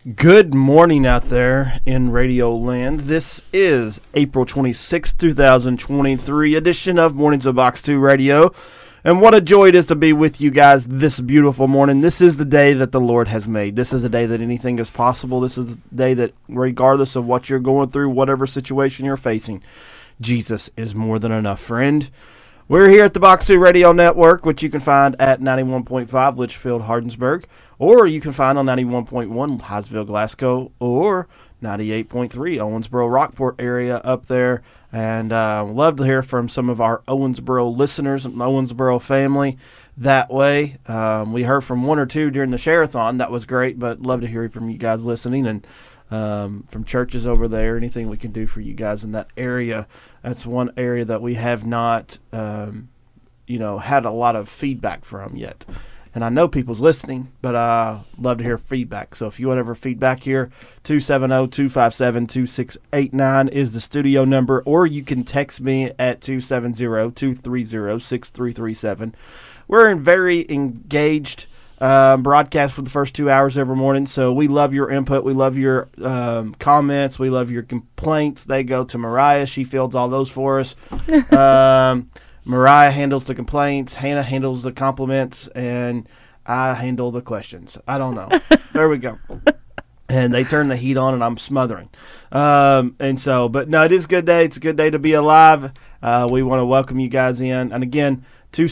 Good morning out there in Radio Land. This is April 26th, 2023 edition of Mornings of Box 2 Radio. And what a joy it is to be with you guys this beautiful morning. This is the day that the Lord has made. This is a day that anything is possible. This is the day that regardless of what you're going through, whatever situation you're facing, Jesus is more than enough, friend. We're here at the Box 2 Radio Network, which you can find at 91.5 Litchfield, Hardensburg, or you can find on 91.1 Hyattsville, Glasgow, or 98.3 Owensboro, Rockport area up there. And love to hear from some of our Owensboro listeners and Owensboro family that way. We heard from one or two during the Share-a-thon. That was great, but love to hear from you guys listening and from churches over there, anything we can do for you guys in that area. That's one area that we have not, had a lot of feedback from yet. And I know people's listening, but love to hear feedback. So if you want to have feedback here, 270-257-2689 is the studio number, or you can text me at 270-230-6337. We're in very engaged broadcast for the first 2 hours every morning, so we love your input. We love your comments. We love your complaints. They go to Mariah. She fields all those for us. Mariah handles the complaints, Hannah handles the compliments, and I handle the questions. I don't know. There we go. And they turn the heat on, and I'm smothering. But no, it is a good day. It's a good day to be alive. We want to welcome you guys in. And again,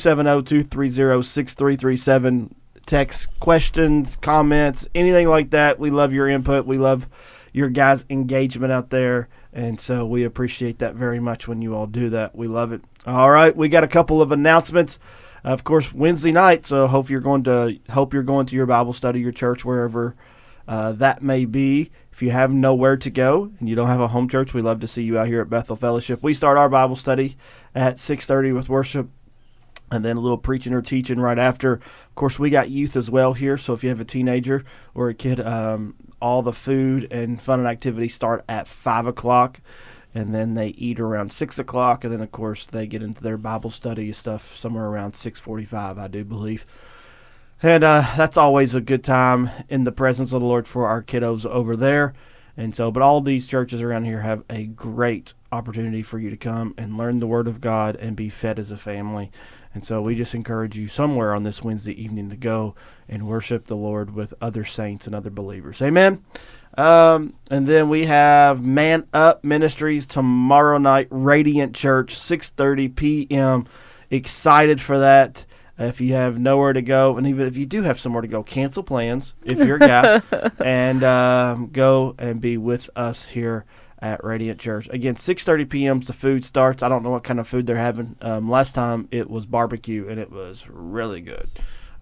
270-230-6337. Text questions, comments, anything like that. We love your input. We love your guys' engagement out there. And so we appreciate that very much when you all do that. We love it. All right, we got a couple of announcements. Of course, Wednesday night, so hope you're going to your Bible study, your church, wherever that may be. If you have nowhere to go and you don't have a home church, we love to see you out here at Bethel Fellowship. We start our Bible study at 6:30 with worship, and then a little preaching or teaching right after. Of course, we got youth as well here, so if you have a teenager or a kid, all the food and fun and activities start at 5 o'clock, and then they eat around 6 o'clock, and then, of course, they get into their Bible study stuff somewhere around 6:45, I do believe. And that's always a good time in the presence of the Lord for our kiddos over there. And so, but all these churches around here have a great opportunity for you to come and learn the Word of God and be fed as a family. And so we just encourage you somewhere on this Wednesday evening to go and worship the Lord with other saints and other believers. Amen. And then we have Man Up Ministries tomorrow night, Radiant Church, 6:30 p.m. Excited for that. If you have nowhere to go, and even if you do have somewhere to go, cancel plans if you're a guy, and go and be with us here at Radiant Church. Again, 6:30 p.m. the food starts. I don't know what kind of food they're having. Last time it was barbecue, and it was really good.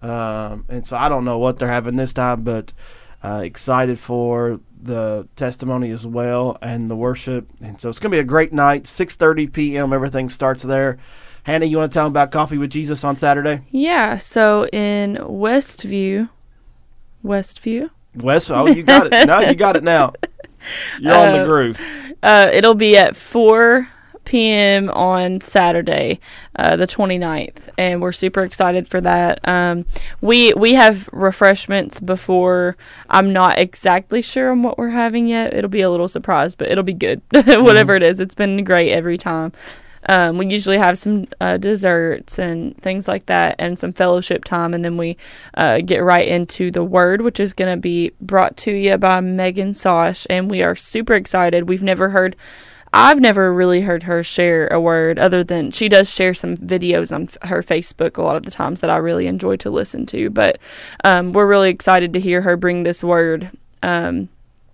And so I don't know what they're having this time, but excited for the testimony as well and the worship. And so it's going to be a great night, 6:30 p.m. Everything starts there. Hannah, you want to tell them about Coffee with Jesus on Saturday? Yeah, so in Westview. Oh, you got it. No, you got it now. You're on the groove. It'll be at 4 p.m. on Saturday, the 29th, and we're super excited for that. We have refreshments before. I'm not exactly sure on what we're having yet. It'll be a little surprise, but it'll be good. Whatever it is, it's been great every time. We usually have some desserts and things like that and some fellowship time, and then we get right into the Word, which is going to be brought to you by Megan Sosh, and we are super excited. I've never really heard her share a word other than she does share some videos on her Facebook a lot of the times that I really enjoy to listen to, but we're really excited to hear her bring this word, and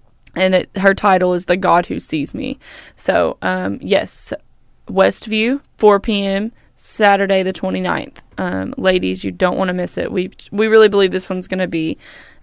her title is The God Who Sees Me. So, yes, Westview, 4 p.m., Saturday the 29th. Ladies, you don't want to miss it. We really believe this one's going to be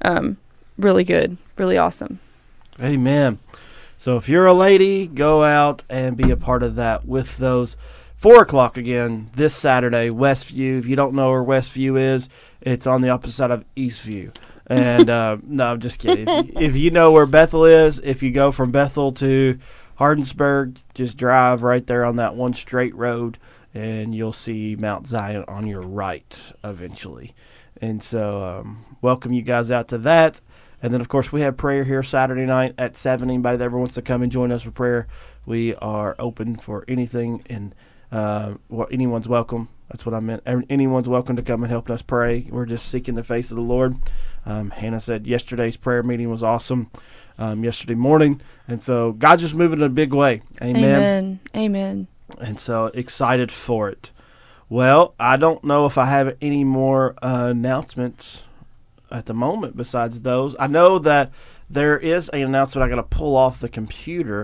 really good, really awesome. Amen. So if you're a lady, go out and be a part of that with those. 4 o'clock again this Saturday, Westview. If you don't know where Westview is, it's on the opposite side of Eastview. And no, I'm just kidding. If you know where Bethel is, if you go from Bethel to Hardensburg, just drive right there on that one straight road, and you'll see Mount Zion on your right eventually. And so welcome you guys out to that. And then, of course, we have prayer here Saturday night at 7. Anybody that ever wants to come and join us for prayer, we are open for anything, and anyone's welcome. That's what I meant. Anyone's welcome to come and help us pray. We're just seeking the face of the Lord. Hannah said yesterday's prayer meeting was awesome yesterday morning. And so God's just moving in a big way. Amen. Amen. And so excited for it. Well, I don't know if I have any more announcements at the moment besides those. I know that there is an announcement I got to pull off the computer.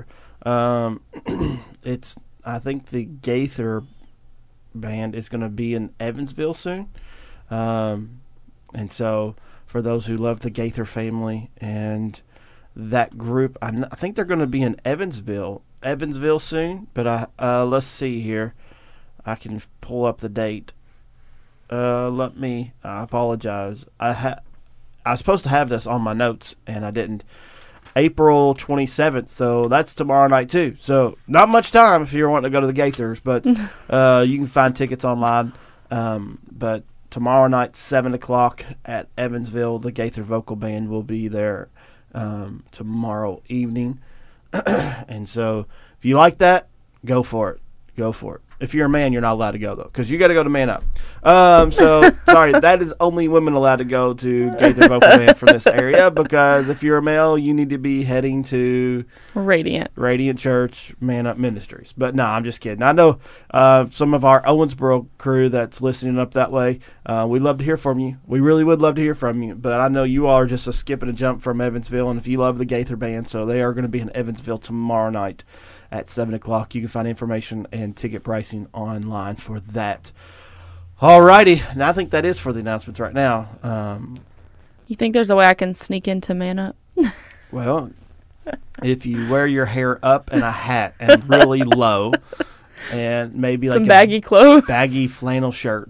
It's, I think the Gaither band is going to be in Evansville soon. And so for those who love the Gaither family and that group, I think they're going to be in Evansville soon. But let's see here. I can pull up the date. I apologize. I was supposed to have this on my notes, and I didn't. April 27th, so that's tomorrow night, too. So not much time if you're wanting to go to the Gaithers, but you can find tickets online. But tomorrow night, 7 o'clock at Evansville, the Gaither Vocal Band will be there tomorrow evening. And so if you like that, go for it. Go for it. If you're a man, you're not allowed to go, though, because you got to go to Man Up. Sorry, that is only women allowed to go to Gaither Vocal Band from this area, because if you're a male, you need to be heading to Radiant Church, Man Up Ministries. But no, I'm just kidding. I know some of our Owensboro crew that's listening up that way. We'd love to hear from you. We really would love to hear from you, but I know you all are just a skip and a jump from Evansville, and if you love the Gaither Band, so they are going to be in Evansville tomorrow night at 7 o'clock. You can find information and ticket pricing online for that. Alrighty, and I think that is for the announcements right now. You think there's a way I can sneak into Man Up? Well, if you wear your hair up in a hat and really low, and maybe some like baggy clothes, baggy flannel shirt,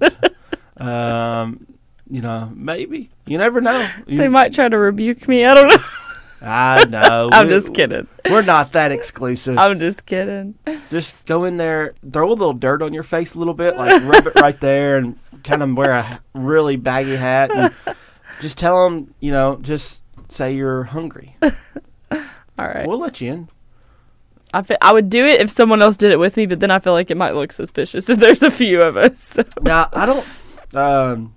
maybe. You never know. They might try to rebuke me. I don't know. I know. I'm just kidding. We're not that exclusive. I'm just kidding. Just go in there, throw a little dirt on your face a little bit, like rub it right there, and kind of wear a really baggy hat, and just tell them, just say you're hungry. All right. We'll let you in. I would do it if someone else did it with me, but then I feel like it might look suspicious if there's a few of us. So. Now, I don't.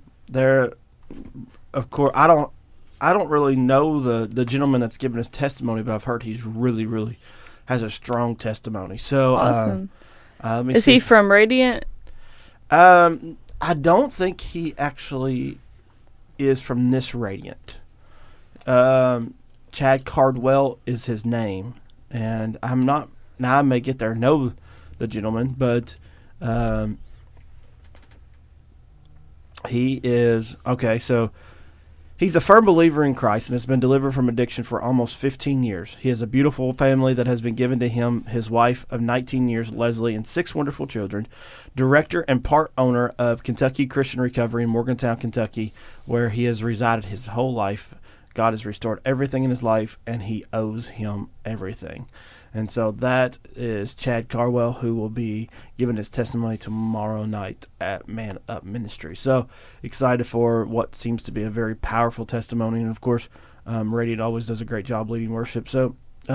Of course, I don't really know the gentleman that's giving his testimony, but I've heard he's really, really has a strong testimony. So, awesome. Is he from Radiant? I don't think he actually is from this Radiant. Chad Cardwell is his name, and I'm not. Now I may get there know the gentleman, but he is okay. So. He's a firm believer in Christ and has been delivered from addiction for almost 15 years. He has a beautiful family that has been given to him, his wife of 19 years, Leslie, and 6 wonderful children. Director and part owner of Kentucky Christian Recovery in Morgantown, Kentucky, where he has resided his whole life. God has restored everything in his life, and he owes him everything. And so that is Chad Cardwell, who will be giving his testimony tomorrow night at Man Up Ministry. So excited for what seems to be a very powerful testimony. And, of course, Radiant always does a great job leading worship. So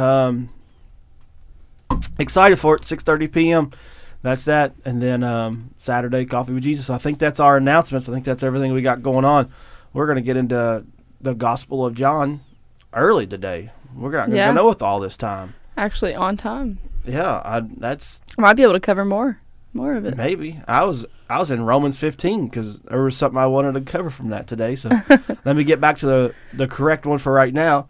excited for it, 6:30 p.m. That's that. And then Saturday, Coffee with Jesus. So I think that's our announcements. I think that's everything we got going on. We're going to get into the Gospel of John early today. We're not going to know with all this time. Actually, on time. Yeah, I might be able to cover more of it. Maybe I was in Romans 15 because there was something I wanted to cover from that today. So let me get back to the correct one for right now.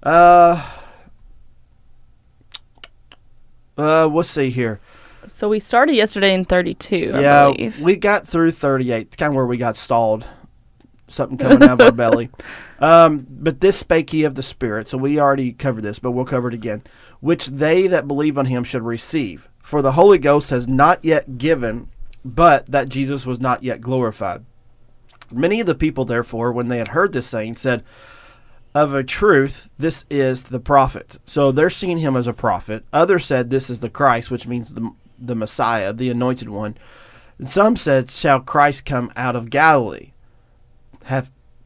Let's see here. So we started yesterday in 32. I believe. We got through 38. It's kind of where we got stalled. Something coming out of our belly. But this spake he of the Spirit. So we already covered this, but we'll cover it again. Which they that believe on him should receive. For the Holy Ghost has not yet given, but that Jesus was not yet glorified. Many of the people, therefore, when they had heard this saying, said, of a truth, this is the prophet. So they're seeing him as a prophet. Others said, this is the Christ, which means the Messiah, the anointed one. And some said, shall Christ come out of Galilee? Have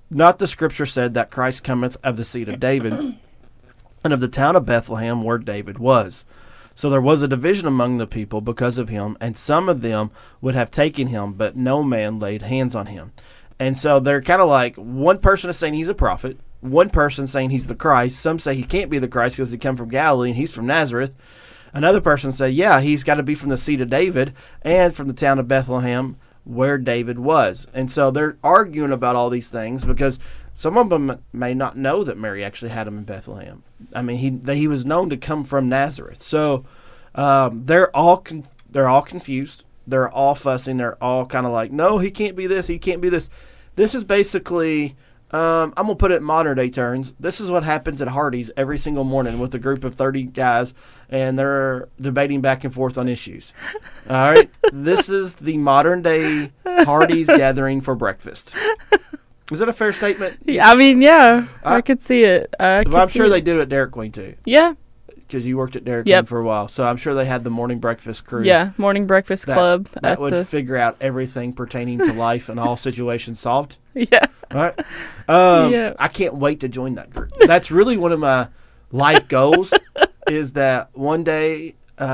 not the scripture said that Christ cometh of the seed of David, and of the town of Bethlehem where David was. So there was a division among the people because of him, and some of them would have taken him, but no man laid hands on him. And so they're kind of like, one person is saying he's a prophet, one person saying he's the Christ. Some say he can't be the Christ because he come from Galilee and he's from Nazareth. Another person say, yeah, he's got to be from the seed of David and from the town of Bethlehem where David was. And so they're arguing about all these things because some of them may not know that Mary actually had him in Bethlehem. I mean, he was known to come from Nazareth. So they're all confused. They're all fussing. They're all kind of like, no, he can't be this. He can't be this. This is basically, I'm going to put it in modern day terms. This is what happens at Hardee's every single morning with a group of 30 guys, and they're debating back and forth on issues. All right? This is the modern day Hardee's gathering for breakfast. Is that a fair statement? Yeah, I mean, yeah, I could see it. I'm sure they do it at Dairy Queen too. Yeah. Because you worked at Dairy Queen for a while. So I'm sure they had the morning breakfast crew. Yeah, morning breakfast club. That would figure out everything pertaining to life and all situations solved. Yeah. All right. I can't wait to join that group. That's really one of my life goals is that one day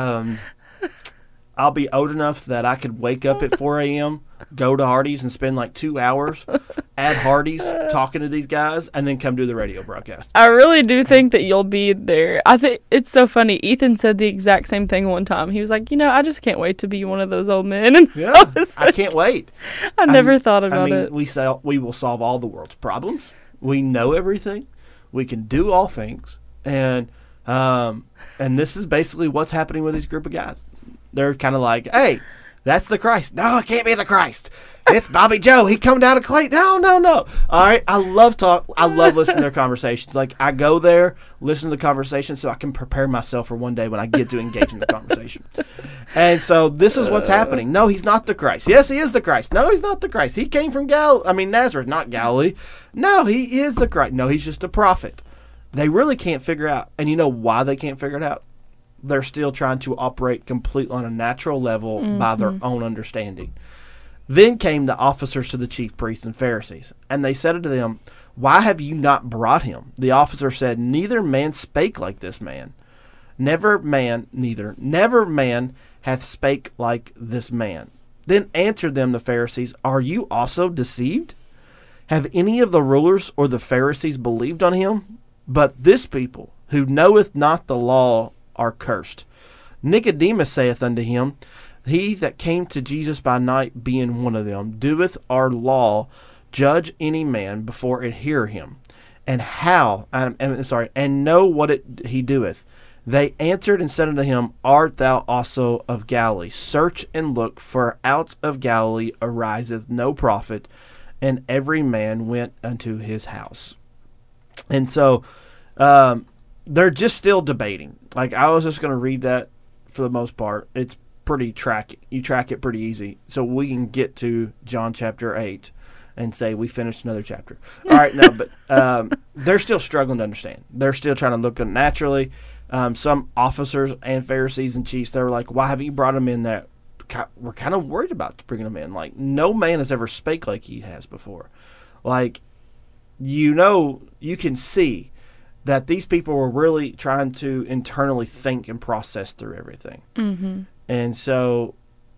I'll be old enough that I could wake up at 4 a.m., go to Hardee's and spend like 2 hours at Hardee's talking to these guys and then come do the radio broadcast. I really do think that you'll be there. I think it's so funny. Ethan said the exact same thing one time. He was like, I just can't wait to be one of those old men. And yeah, I can't wait. I never thought about it. We will solve all the world's problems. We know everything. We can do all things. And this is basically what's happening with this group of guys. They're kind of like, hey, that's the Christ. No, it can't be the Christ. It's Bobby Joe. He come down to Clay. No. All right. I love listening to their conversations. Like, I go there, listen to the conversation so I can prepare myself for one day when I get to engage in the conversation. And so this is what's happening. No, he's not the Christ. Yes, he is the Christ. No, he's not the Christ. He came from Nazareth, not Galilee. No, he is the Christ. No, he's just a prophet. They really can't figure out. And you know why they can't figure it out? They're still trying to operate completely on a natural level by their own understanding. Then came the officers to the chief priests and Pharisees, and they said unto them, why have you not brought him? The officer said, neither man spake like this man. Never man hath spake like this man. Then answered them the Pharisees, are you also deceived? Have any of the rulers or the Pharisees believed on him? But this people, who knoweth not the law, are cursed. Nicodemus saith unto him, he that came to Jesus by night, being one of them, doeth our law judge any man before it hear him? And and know what he doeth? They answered and said unto him, art thou also of Galilee? Search and look, for out of Galilee ariseth no prophet. And every man went unto his house. And so they're just still debating. Like, I was just going to read that for the most part. It's pretty you track it pretty easy. So we can get to John chapter 8 and say we finished another chapter. All right, no, but they're still struggling to understand. They're still trying to look at it naturally. Some officers and Pharisees and chiefs, they were like, why have you brought him in that? We're kind of worried about bringing him in. Like, no man has ever spake like he has before. Like, you can see that these people were really trying to internally think and process through everything. Mm-hmm. And so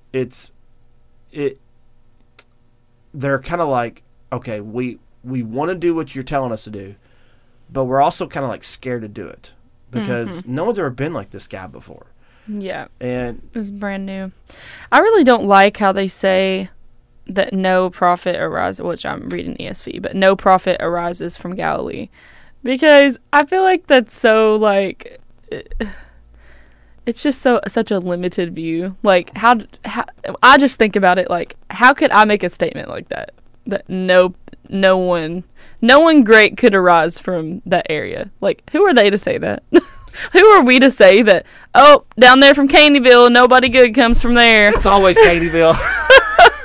they're kind of like, okay, we want to do what you're telling us to do, but we're also kind of like scared to do it because no one's ever been like this guy before. Yeah. And it's brand new. I really don't like how they say that no prophet arises, which I'm reading ESV, but no prophet arises from Galilee. Because I feel like that's so, like, it's just such a limited view. Like, how I just think about it, like, how could I make a statement like that? That no one great could arise from that area. Like, who are they to say that? Who are we to say that, down there from Caneyville, nobody good comes from there? It's always Caneyville.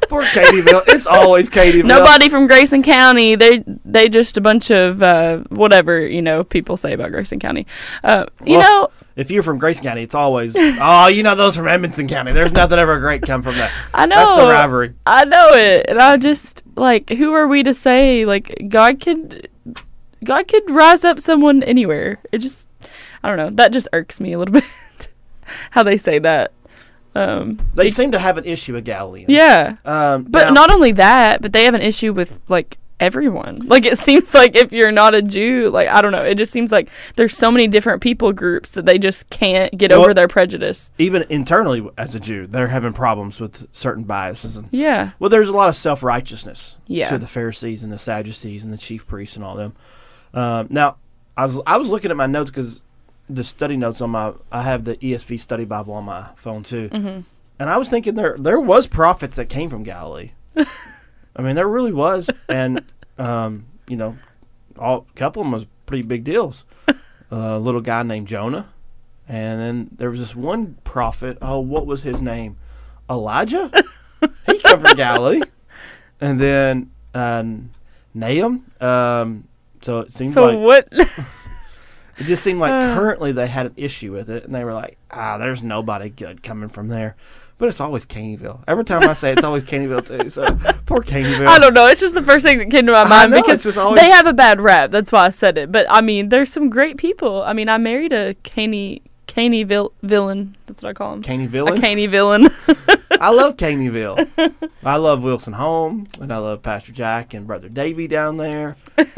Poor Katie'ville. It's always Katie'ville. Nobody from Grayson County. They just a bunch of whatever people say about Grayson County. If you're from Grayson County, it's always those from Edmonson County. There's nothing ever great come from that. I know. That's the rivalry. I know it, and I just who are we to say God could rise up someone anywhere? It just I don't know. That just irks me a little bit. How they say that. They seem to have an issue with Galileans. Yeah. But not only that, but they have an issue with everyone. It seems like if you're not a Jew, I don't know. It just seems like there's so many different people groups that they just can't get over their prejudice. Even internally as a Jew, they're having problems with certain biases. Yeah. Well, there's a lot of self-righteousness to the Pharisees and the Sadducees and the chief priests and all them. Now, I was looking at my notes because the study notes I have the ESV study Bible on my phone too, and I was thinking there was prophets that came from Galilee. I mean, there really was, and a couple of them was pretty big deals. A little guy named Jonah, and then there was this one prophet. Oh, what was his name? Elijah. He came from Galilee, and then Nahum. So it seems like what? It just seemed like currently they had an issue with it, and they were like, there's nobody good coming from there. But it's always Caneyville. Every time I say it, it's always Caneyville, too. So, poor Caneyville. I don't know. It's just the first thing that came to my mind because always... they have a bad rap. That's why I said it. But, I mean, there's some great people. I mean, I married a Caney villain. That's what I call him. Caney villain? A Caney villain. I love Caneyville. I love Wilson Home, and I love Pastor Jack and Brother Davey down there.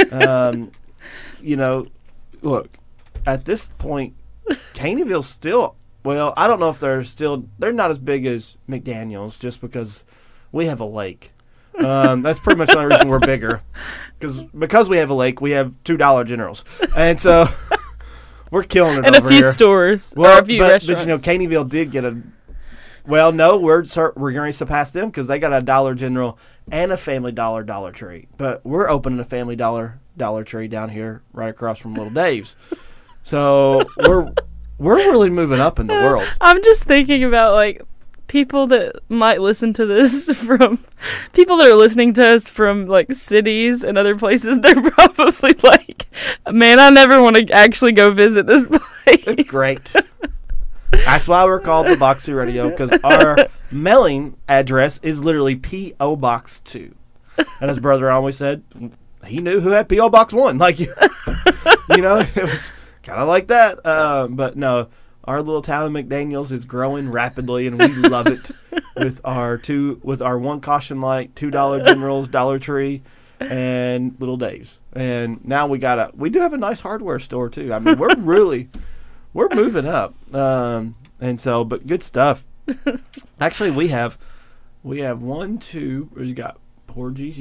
Look. At this point, Caneyville's still, I don't know if they're not as big as McDaniels just because we have a lake. That's pretty much the only reason we're bigger. Because we have a lake, we have $2 Generals. And so we're killing it and over here. And a few stores or a few restaurants. But, Caneyville did get we're going to surpass them because they got a Dollar General and a Family Dollar Tree. But we're opening a Family Dollar Tree down here right across from Little Dave's. So we're really moving up in the world. I'm just thinking about people that might listen to this from people that are listening to us from cities and other places. They're probably man, I never want to actually go visit this place. It's great. That's why we're called the Boxy Radio, because our mailing address is literally P.O. Box 2. And as Brother always said, he knew who had P.O. Box 1. It was kind of like that. But no, our little town of McDaniels is growing rapidly, and we love it with our one caution light, $2 Generals, Dollar Tree, and Little Dave's. And now we do have a nice hardware store too. I mean, we're moving up. But good stuff. Actually, we have 1, 2, you got Porgy's,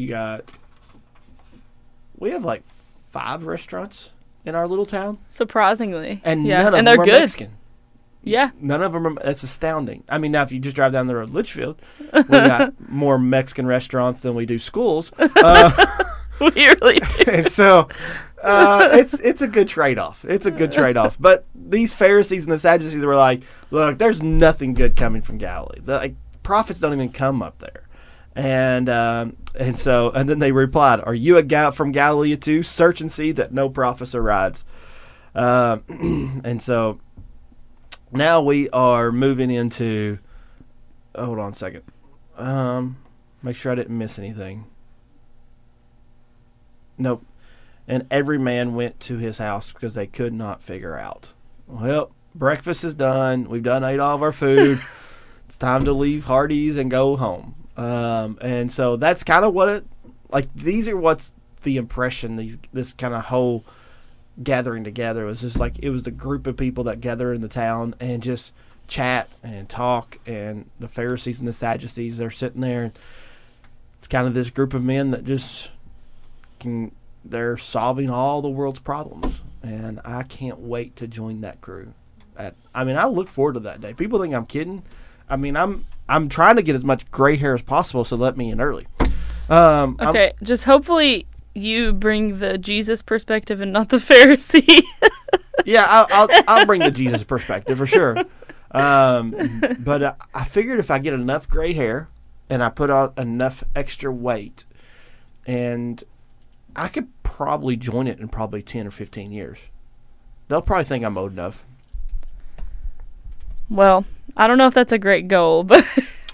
we have 5 restaurants in our little town. Surprisingly. And none of them they're are good. Mexican. Yeah. None of them are. That's astounding. I mean, now if you just drive down the road to Litchfield, we got more Mexican restaurants than we do schools. We really do. And so it's a good trade-off. It's a good trade-off. But these Pharisees and the Sadducees were like, look, there's nothing good coming from Galilee. The prophets don't even come up there. And then they replied, "Are you from Galilee too? Search and see that no prophet arrives." And so now we are moving into. Hold on a second. Make sure I didn't miss anything. Nope. And every man went to his house because they could not figure out. Well, breakfast is done. We've ate all of our food. It's time to leave Hardee's and go home. And so that's kind of what these are what's the impression, this kind of whole gathering together was just it was the group of people that gather in the town and just chat and talk, and the Pharisees and the Sadducees, they're sitting there, and it's kind of this group of men that just they're solving all the world's problems, and I can't wait to join that crew. I look forward to that day. People think I'm kidding. I mean, I'm trying to get as much gray hair as possible, so let me in early. Okay, just hopefully you bring the Jesus perspective and not the Pharisee. Yeah, I'll bring the Jesus perspective for sure. But I figured if I get enough gray hair and I put on enough extra weight, and I could probably join it in probably 10 or 15 years. They'll probably think I'm old enough. Well, I don't know if that's a great goal, but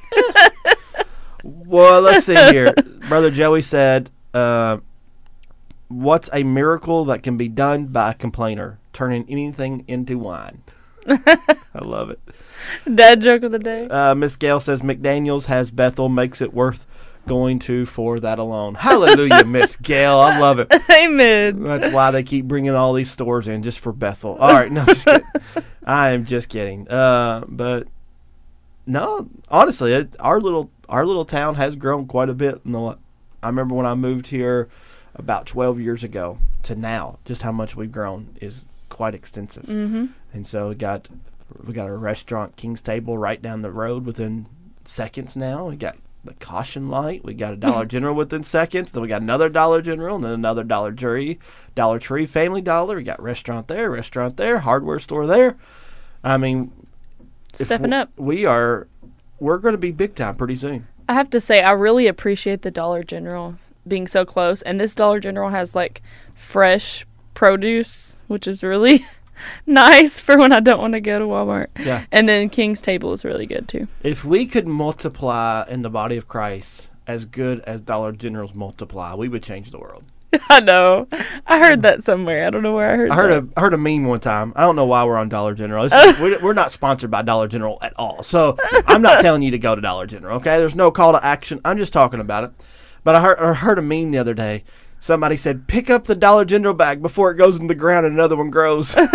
Well, let's see here. Brother Joey said, what's a miracle that can be done by a complainer? Turning anything into wine. I love it. dad joke of the day. Miss Gail says, McDaniels has Bethel, makes it worth going to for that alone. Hallelujah, Miss Gail. I love it. Amen. That's why they keep bringing all these stores in, just for Bethel. All right, no, just kidding. I am just kidding. But no, honestly, our little town has grown quite a bit. I remember when I moved here about 12 years ago to now, just how much we've grown is quite extensive. Mm-hmm. And so we got a restaurant, King's Table, right down the road within seconds now. We got the Caution Light. We got a Dollar General within seconds. Then we got another Dollar General, and then another Dollar Tree, Family Dollar. We got restaurant there, hardware store there. I mean, Stepping up. we're going to be big time pretty soon. I have to say, I really appreciate the Dollar General being so close. And this Dollar General has, like, fresh produce, which is really nice for when I don't want to go to Walmart. Yeah. And then King's Table is really good, too. If we could multiply in the body of Christ as good as Dollar Generals multiply, we would change the world. I know. I heard that somewhere. I don't know where I heard that. I heard a meme one time. I don't know why we're on Dollar General. We're not sponsored by Dollar General at all. So I'm not telling you to go to Dollar General, okay? There's no call to action. I'm just talking about it. But I heard a meme the other day. Somebody said, pick up the Dollar General bag before it goes in the ground and another one grows. I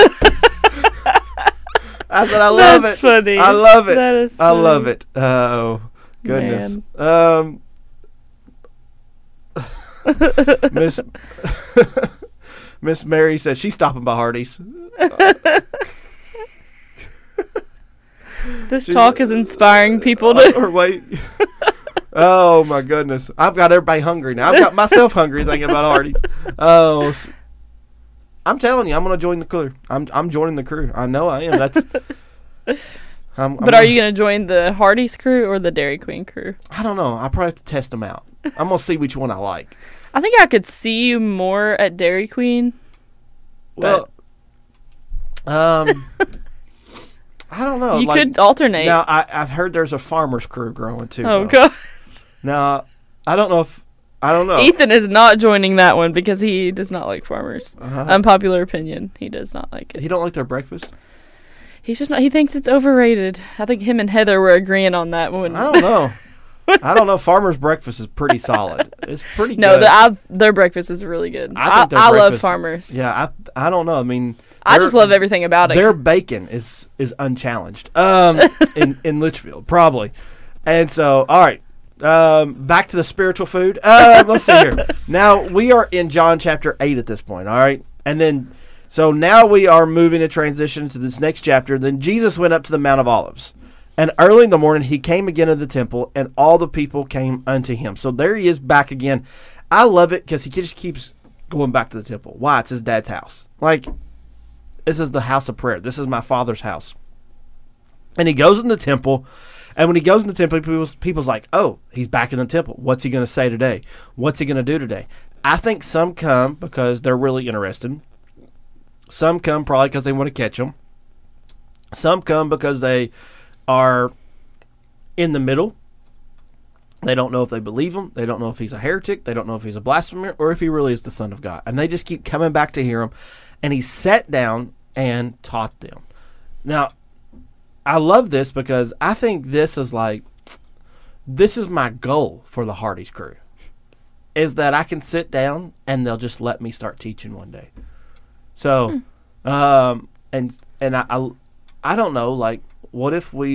said, I love That's it. funny. I love it. That is I funny. love it. Oh, goodness. Miss Mary says she's stopping by Hardee's. This talk is inspiring people to... Or wait. Oh, my goodness. I've got everybody hungry now. I've got myself hungry thinking about Hardee's. Oh, I'm telling you, I'm going to join the crew. I'm joining the crew. I know I am. But are you going to join the Hardee's crew or the Dairy Queen crew? I don't know. I probably have to test them out. I'm going to see which one I like. I think I could see you more at Dairy Queen. Well, I don't know. You could alternate. Now, I've heard there's a farmer's crew growing too. Oh, though. God. Now, I don't know. Ethan is not joining that one because he does not like farmers. Unpopular opinion. He does not like it. He don't like their breakfast? He's just not. He thinks it's overrated. I think him and Heather were agreeing on that one. I don't know. I don't know. Farmer's breakfast is pretty solid. It's pretty good. No, their breakfast is really good. I love Farmers. Yeah, I don't know. I mean, I just love everything about it. Their bacon is unchallenged in Litchfield, probably. And so, all right, back to the spiritual food. Let's see here. Now, we are in John chapter 8 at this point, all right? And then, so now we are moving to transition to this next chapter. Then Jesus went up to the Mount of Olives. And early in the morning, he came again to the temple, and all the people came unto him. So there he is back again. I love it because he just keeps going back to the temple. Why? It's his dad's house. Like, this is the house of prayer. This is my Father's house. And he goes in the temple, and when he goes in the temple, people's like, oh, he's back in the temple. What's he going to say today? What's he going to do today? I think some come because they're really interested. Some come probably because they want to catch him. Some come because they are in the middle. They don't know if they believe him. They don't know if he's a heretic. They don't know if he's a blasphemer or if he really is the Son of God. And they just keep coming back to hear him. And he sat down and taught them. Now, I love this because I think this is my goal for the Hardee's crew, is that I can sit down and they'll just let me start teaching one day. So, and I don't know, like, what if we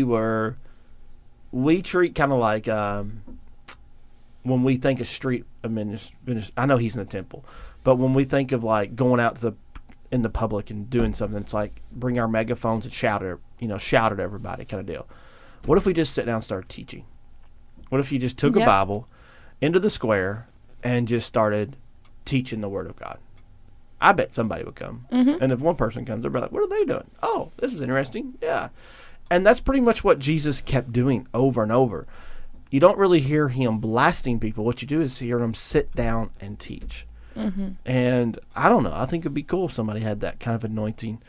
treat kind of like when we think of street administration, I know he's in the temple, but when we think of like going out in the public and doing something, it's like bring our megaphones and shout at everybody kind of deal. What if we just sit down and start teaching? What if you just took a Bible into the square and just started teaching the Word of God? I bet somebody would come. Mm-hmm. And if one person comes, they'll be like, what are they doing? Oh, this is interesting. Yeah. And that's pretty much what Jesus kept doing over and over. you don't really hear him blasting people. What you do is hear him sit down and teach. Mm-hmm. And I don't know. I think it'd be cool if somebody had that kind of anointing,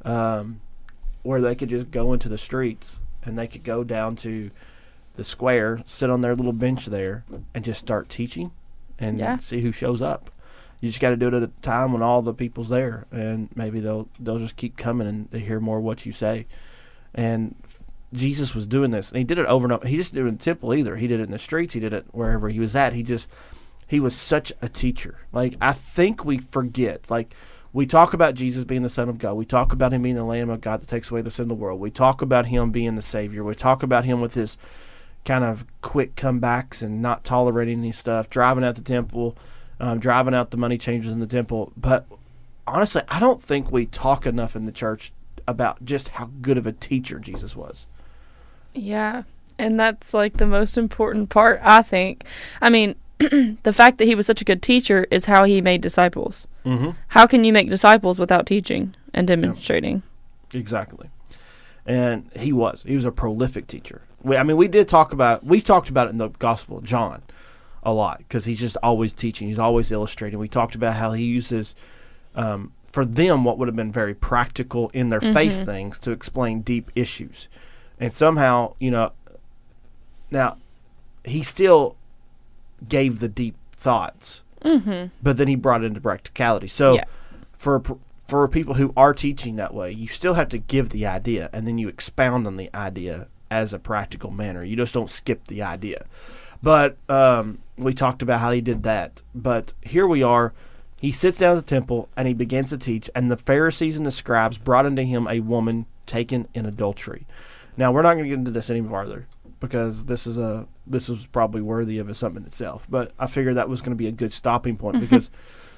where they could just go into the streets and they could go down to the square, sit on their little bench there, and just start teaching and see who shows up. You just got to do it at a time when all the people's there, and maybe they'll just keep coming and they hear more of what you say. And Jesus was doing this, and he did it over and over. He just did it in the temple either. He did it in the streets. He did it wherever he was at. He was such a teacher. Like, I think we forget. Like, we talk about Jesus being the Son of God. We talk about him being the Lamb of God that takes away the sin of the world. We talk about him being the Savior. We talk about him with his kind of quick comebacks and not tolerating any stuff, driving out the temple, driving out the money changers in the temple. But honestly, I don't think we talk enough in the church about just how good of a teacher Jesus was. Yeah, and that's like the most important part, I think. I mean, the fact that he was such a good teacher is how he made disciples. Mm-hmm. How can you make disciples without teaching and demonstrating? Yeah, exactly. And he was a prolific teacher. We've talked about it in the Gospel of John a lot, because he's just always teaching. He's always illustrating. We talked about how he uses, for them, what would have been very practical in their face things to explain deep issues. And somehow, now he still gave the deep thoughts, but then he brought it into practicality. So for people who are teaching that way, you still have to give the idea, and then you expound on the idea as a practical manner. You just don't skip the idea. But we talked about how he did that. But here we are. He sits down at the temple, and he begins to teach, and the Pharisees and the scribes brought unto him a woman taken in adultery. Now, we're not going to get into this any farther, because this is probably worthy of something itself. But I figured that was going to be a good stopping point, because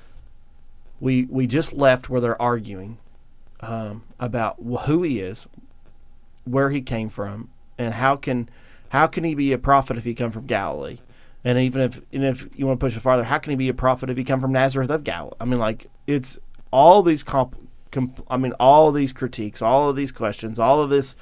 we just left where they're arguing about who he is, where he came from, and how can he be a prophet if he come from Galilee? And even if you want to push it farther, how can he be a prophet if he come from Nazareth of Galilee? I mean, like, it's all these all these critiques, all of these questions, all of this,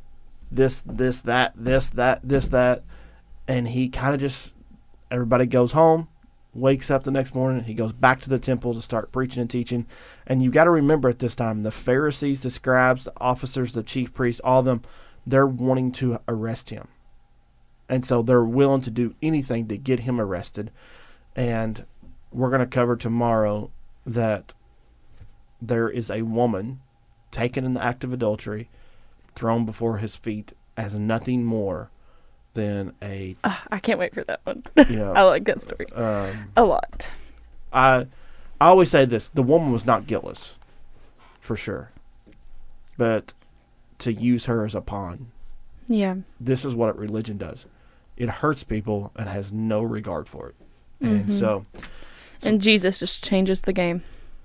that, and he kind of just, everybody goes home, wakes up the next morning, he goes back to the temple to start preaching and teaching. And you got to remember at this time, the Pharisees, the scribes, the officers, the chief priests, all of them, they're wanting to arrest him. And so they're willing to do anything to get him arrested. And we're going to cover tomorrow that there is a woman taken in the act of adultery, thrown before his feet as nothing more than a... I can't wait for that one. I like that story a lot. I always say this. The woman was not guiltless, for sure. But to use her as a pawn. Yeah. This is what religion does. It hurts people and has no regard for it. And so... And Jesus just changes the game.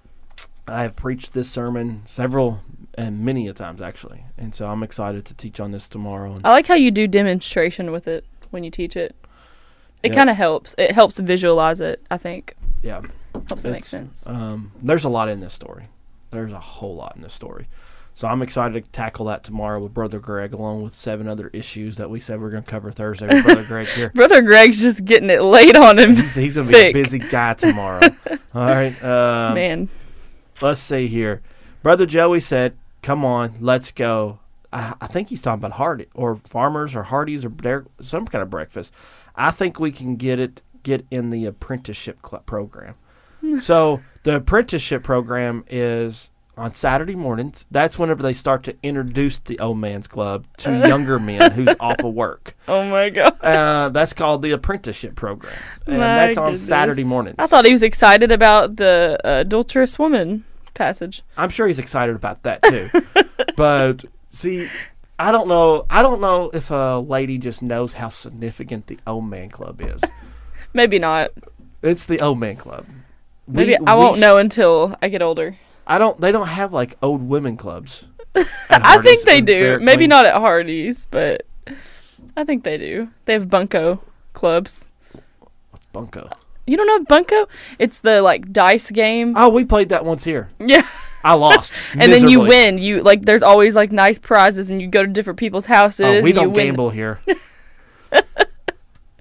I have preached this sermon many a times, actually. And so I'm excited to teach on this tomorrow. I like how you do demonstration with it when you teach it. It kind of helps. It helps visualize it, I think. Yeah. Helps it make sense. There's a lot in this story. There's a whole lot in this story. So I'm excited to tackle that tomorrow with Brother Greg, along with 7 other issues that we said we're going to cover Thursday with Brother Greg here. Brother Greg's just getting it laid on him. He's going to be a busy guy tomorrow. All right. Man. Let's see here. Brother Joey said, come on, let's go. I think he's talking about Hardy or Farmers or Hardee's or some kind of breakfast. I think we can get in the apprenticeship program. So the apprenticeship program is on Saturday mornings. That's whenever they start to introduce the old man's club to younger men who's off of work. Oh my God. That's called the apprenticeship program. And that's on Saturday mornings. I thought he was excited about the adulterous woman passage. I'm sure he's excited about that too. But see, I don't know if a lady just knows how significant the old man club is. Maybe not. It's the old man club. Maybe I won't know until I get older. They don't have like old women clubs. I think they do. Maybe not at Hardee's, but I think they do. They have bunco clubs. What's bunco? You don't know bunco? It's the like dice game. Oh, we played that once here. Yeah. I lost. And then you win. You like there's always like nice prizes and you go to different people's houses. We don't gamble here.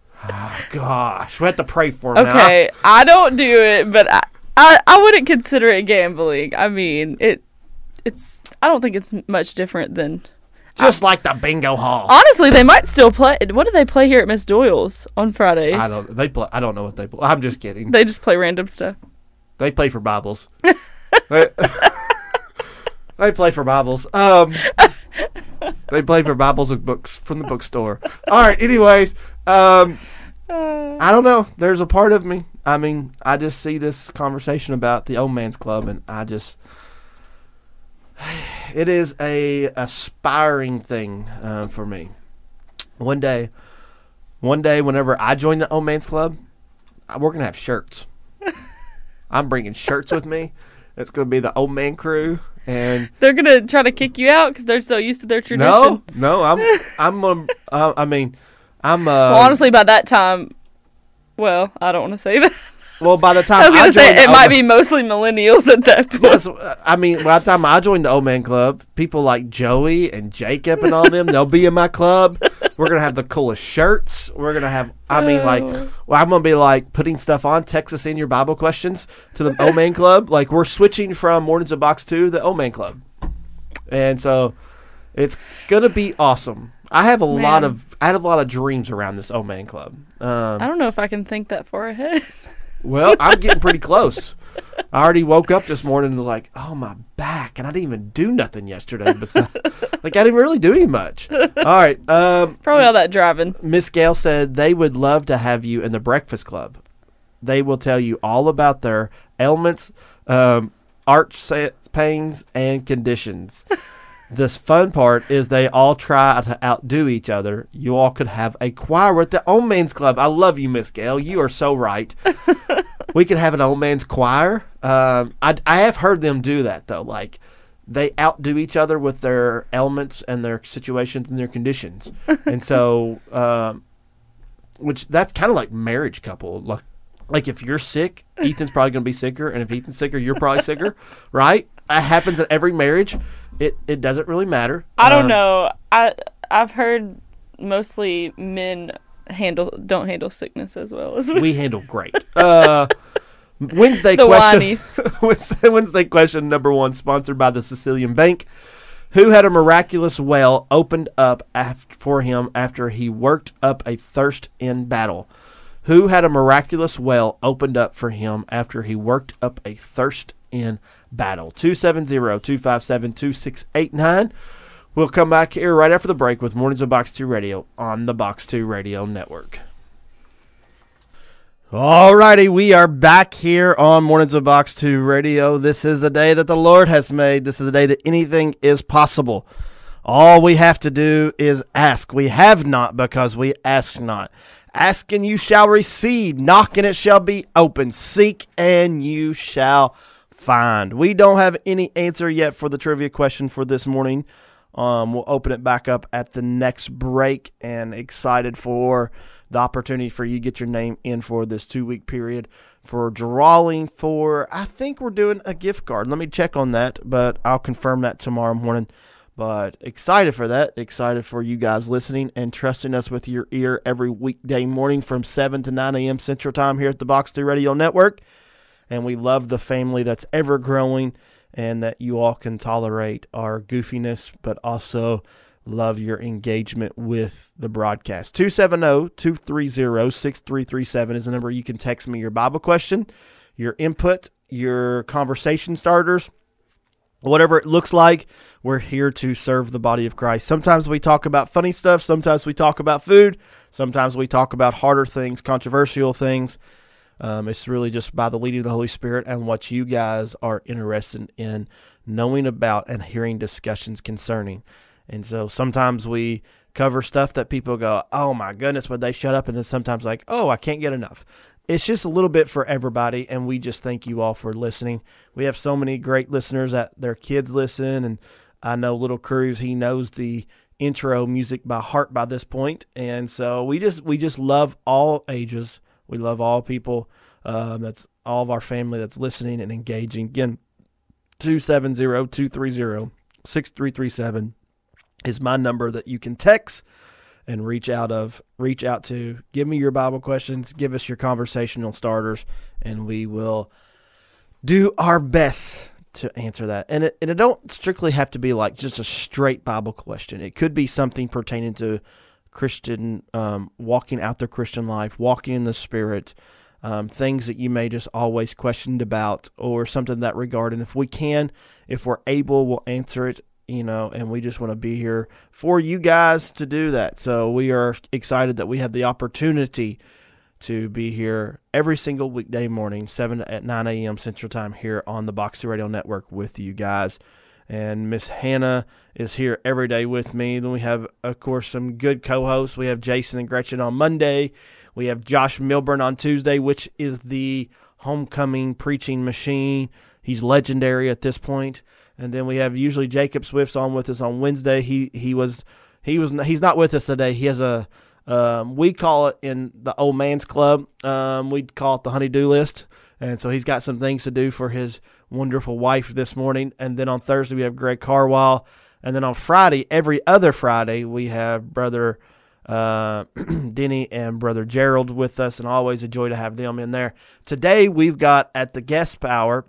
gosh. We have to pray for him Okay, I don't do it, but I wouldn't consider it gambling. I mean, it's. I don't think it's much different than. Just like the bingo hall. Honestly, they might still play. What do they play here at Miss Doyle's on Fridays? I don't know what they play. I'm just kidding. They just play random stuff. They play for Bibles. They play for Bibles. They play for Bibles and books from the bookstore. All right. Anyways, I don't know. There's a part of me. I mean, I just see this conversation about the old man's club, and it is a aspiring thing for me. One day, whenever I join the old man's club, we're gonna have shirts. I'm bringing shirts with me. It's gonna be the old man crew. And they're gonna try to kick you out because they're so used to their tradition. No, I'm. Well, honestly, by that time, well, I don't want to say that. Well, by the time I was gonna say it might be mostly millennials at that point. Yes, I mean, by the time I joined the old man club, people like Joey and Jacob and all them, they'll be in my club. We're gonna have the coolest shirts. We're gonna have. I'm gonna be like putting stuff on. Text us in your Bible questions to the old man club. Like we're switching from Mornings of Box 2 to the old man club, and so it's gonna be awesome. I have a lot of dreams around this old man club. I don't know if I can think that far ahead. Well, I'm getting pretty close. I already woke up this morning and was like, oh, my back. And I didn't even do nothing yesterday. Besides, like, I didn't really do any much. All right. Probably all that driving. Miss Gail said they would love to have you in the Breakfast Club. They will tell you all about their ailments, arch pains, and conditions. This fun part is they all try to outdo each other. You all could have a choir at the Old Man's Club. I love you, Miss Gail. You are so right. We could have an Old Man's choir. I have heard them do that, though. Like, they outdo each other with their ailments and their situations and their conditions. And so, which that's kind of like marriage couple. Like if you're sick, Ethan's probably going to be sicker. And if Ethan's sicker, you're probably sicker, right? That happens in every marriage. It doesn't really matter. I don't know. I've heard mostly men don't handle sickness as well as we handle great. Wednesday question. Wednesday question number 1, sponsored by the Sicilian Bank. Who had a miraculous well opened up for him after he worked up a thirst in battle? Who had a miraculous well opened up for him after he worked up a thirst in battle? 270-257-2689. We'll come back here right after the break with Mornings of Box 2 Radio on the Box 2 Radio Network. All righty, we are back here on Mornings of Box 2 Radio. This is the day that the Lord has made. This is the day that anything is possible. All we have to do is ask. We have not because we ask not. Ask and you shall receive. Knock and it shall be open. Seek and you shall find. We don't have any answer yet for the trivia question for this morning. We'll open it back up at the next break, and excited for the opportunity for you to get your name in for this 2-week period for drawing for, I think we're doing a gift card. Let me check on that, but I'll confirm that tomorrow morning. But excited for that. Excited for you guys listening and trusting us with your ear every weekday morning from 7 to 9 a.m. Central Time here at the Box 2 Radio Network. And we love the family that's ever growing and that you all can tolerate our goofiness, but also love your engagement with the broadcast. 270-230-6337 is the number you can text me your Bible question, your input, your conversation starters. Whatever it looks like, we're here to serve the body of Christ. Sometimes we talk about funny stuff. Sometimes we talk about food. Sometimes we talk about harder things, controversial things. It's really just by the leading of the Holy Spirit and what you guys are interested in knowing about and hearing discussions concerning. And so sometimes we cover stuff that people go, oh my goodness, would they shut up? And then sometimes like, oh, I can't get enough. It's just a little bit for everybody, and we just thank you all for listening. We have so many great listeners that their kids listen, and I know Little Cruz, he knows the intro music by heart by this point, and so we just love all ages. We love all people. That's all of our family that's listening and engaging. Again, 270-230-6337 is my number that you can text. and reach out to. Give me your Bible questions. Give us your conversational starters, and we will do our best to answer that. And it don't strictly have to be like just a straight Bible question. It could be something pertaining to Christian, walking out their Christian life, walking in the Spirit, things that you may just always questioned about, or something that regard. And if we're able, we'll answer it, and we just want to be here for you guys to do that. So we are excited that we have the opportunity to be here every single weekday morning, 9 a.m. Central Time, here on the Boxy Radio Network with you guys. And Miss Hannah is here every day with me. Then we have, of course, some good co-hosts. We have Jason and Gretchen on Monday. We have Josh Milburn on Tuesday, which is the homecoming preaching machine. He's legendary at this point. And then we have usually Jacob Swift's on with us on Wednesday. He's not with us today. He has a we call it in the old man's club. We call it the honey-do list. And so he's got some things to do for his wonderful wife this morning. And then on Thursday, we have Greg Carwile. And then on Friday, every other Friday, we have Brother Denny and Brother Gerald with us. And always a joy to have them in there. Today, we've got at the guest spot,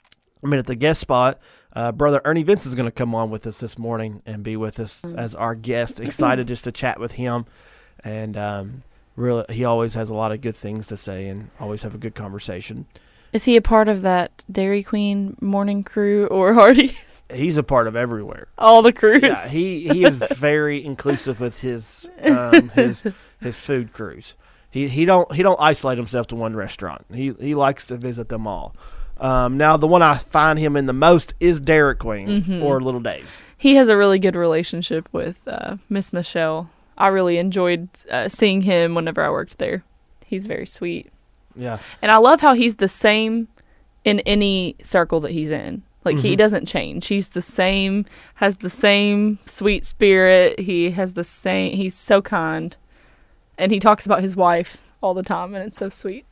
Brother Ernie Vince is going to come on with us this morning and be with us as our guest. Excited just to chat with him. And really, he always has a lot of good things to say and always have a good conversation. Is he a part of that Dairy Queen morning crew or Hardee's? He's a part of everywhere. All the crews. Yeah, he is very inclusive with his food crews. He don't isolate himself to one restaurant. He likes to visit them all. Now the one I find him in the most is Dairy Queen or Little Dave's. He has a really good relationship with Miss Michelle. I really enjoyed seeing him whenever I worked there. He's very sweet. Yeah. And I love how he's the same in any circle that he's in. Like, he doesn't change. He's the same, has the same sweet spirit. He's so kind. And he talks about his wife all the time, and it's so sweet.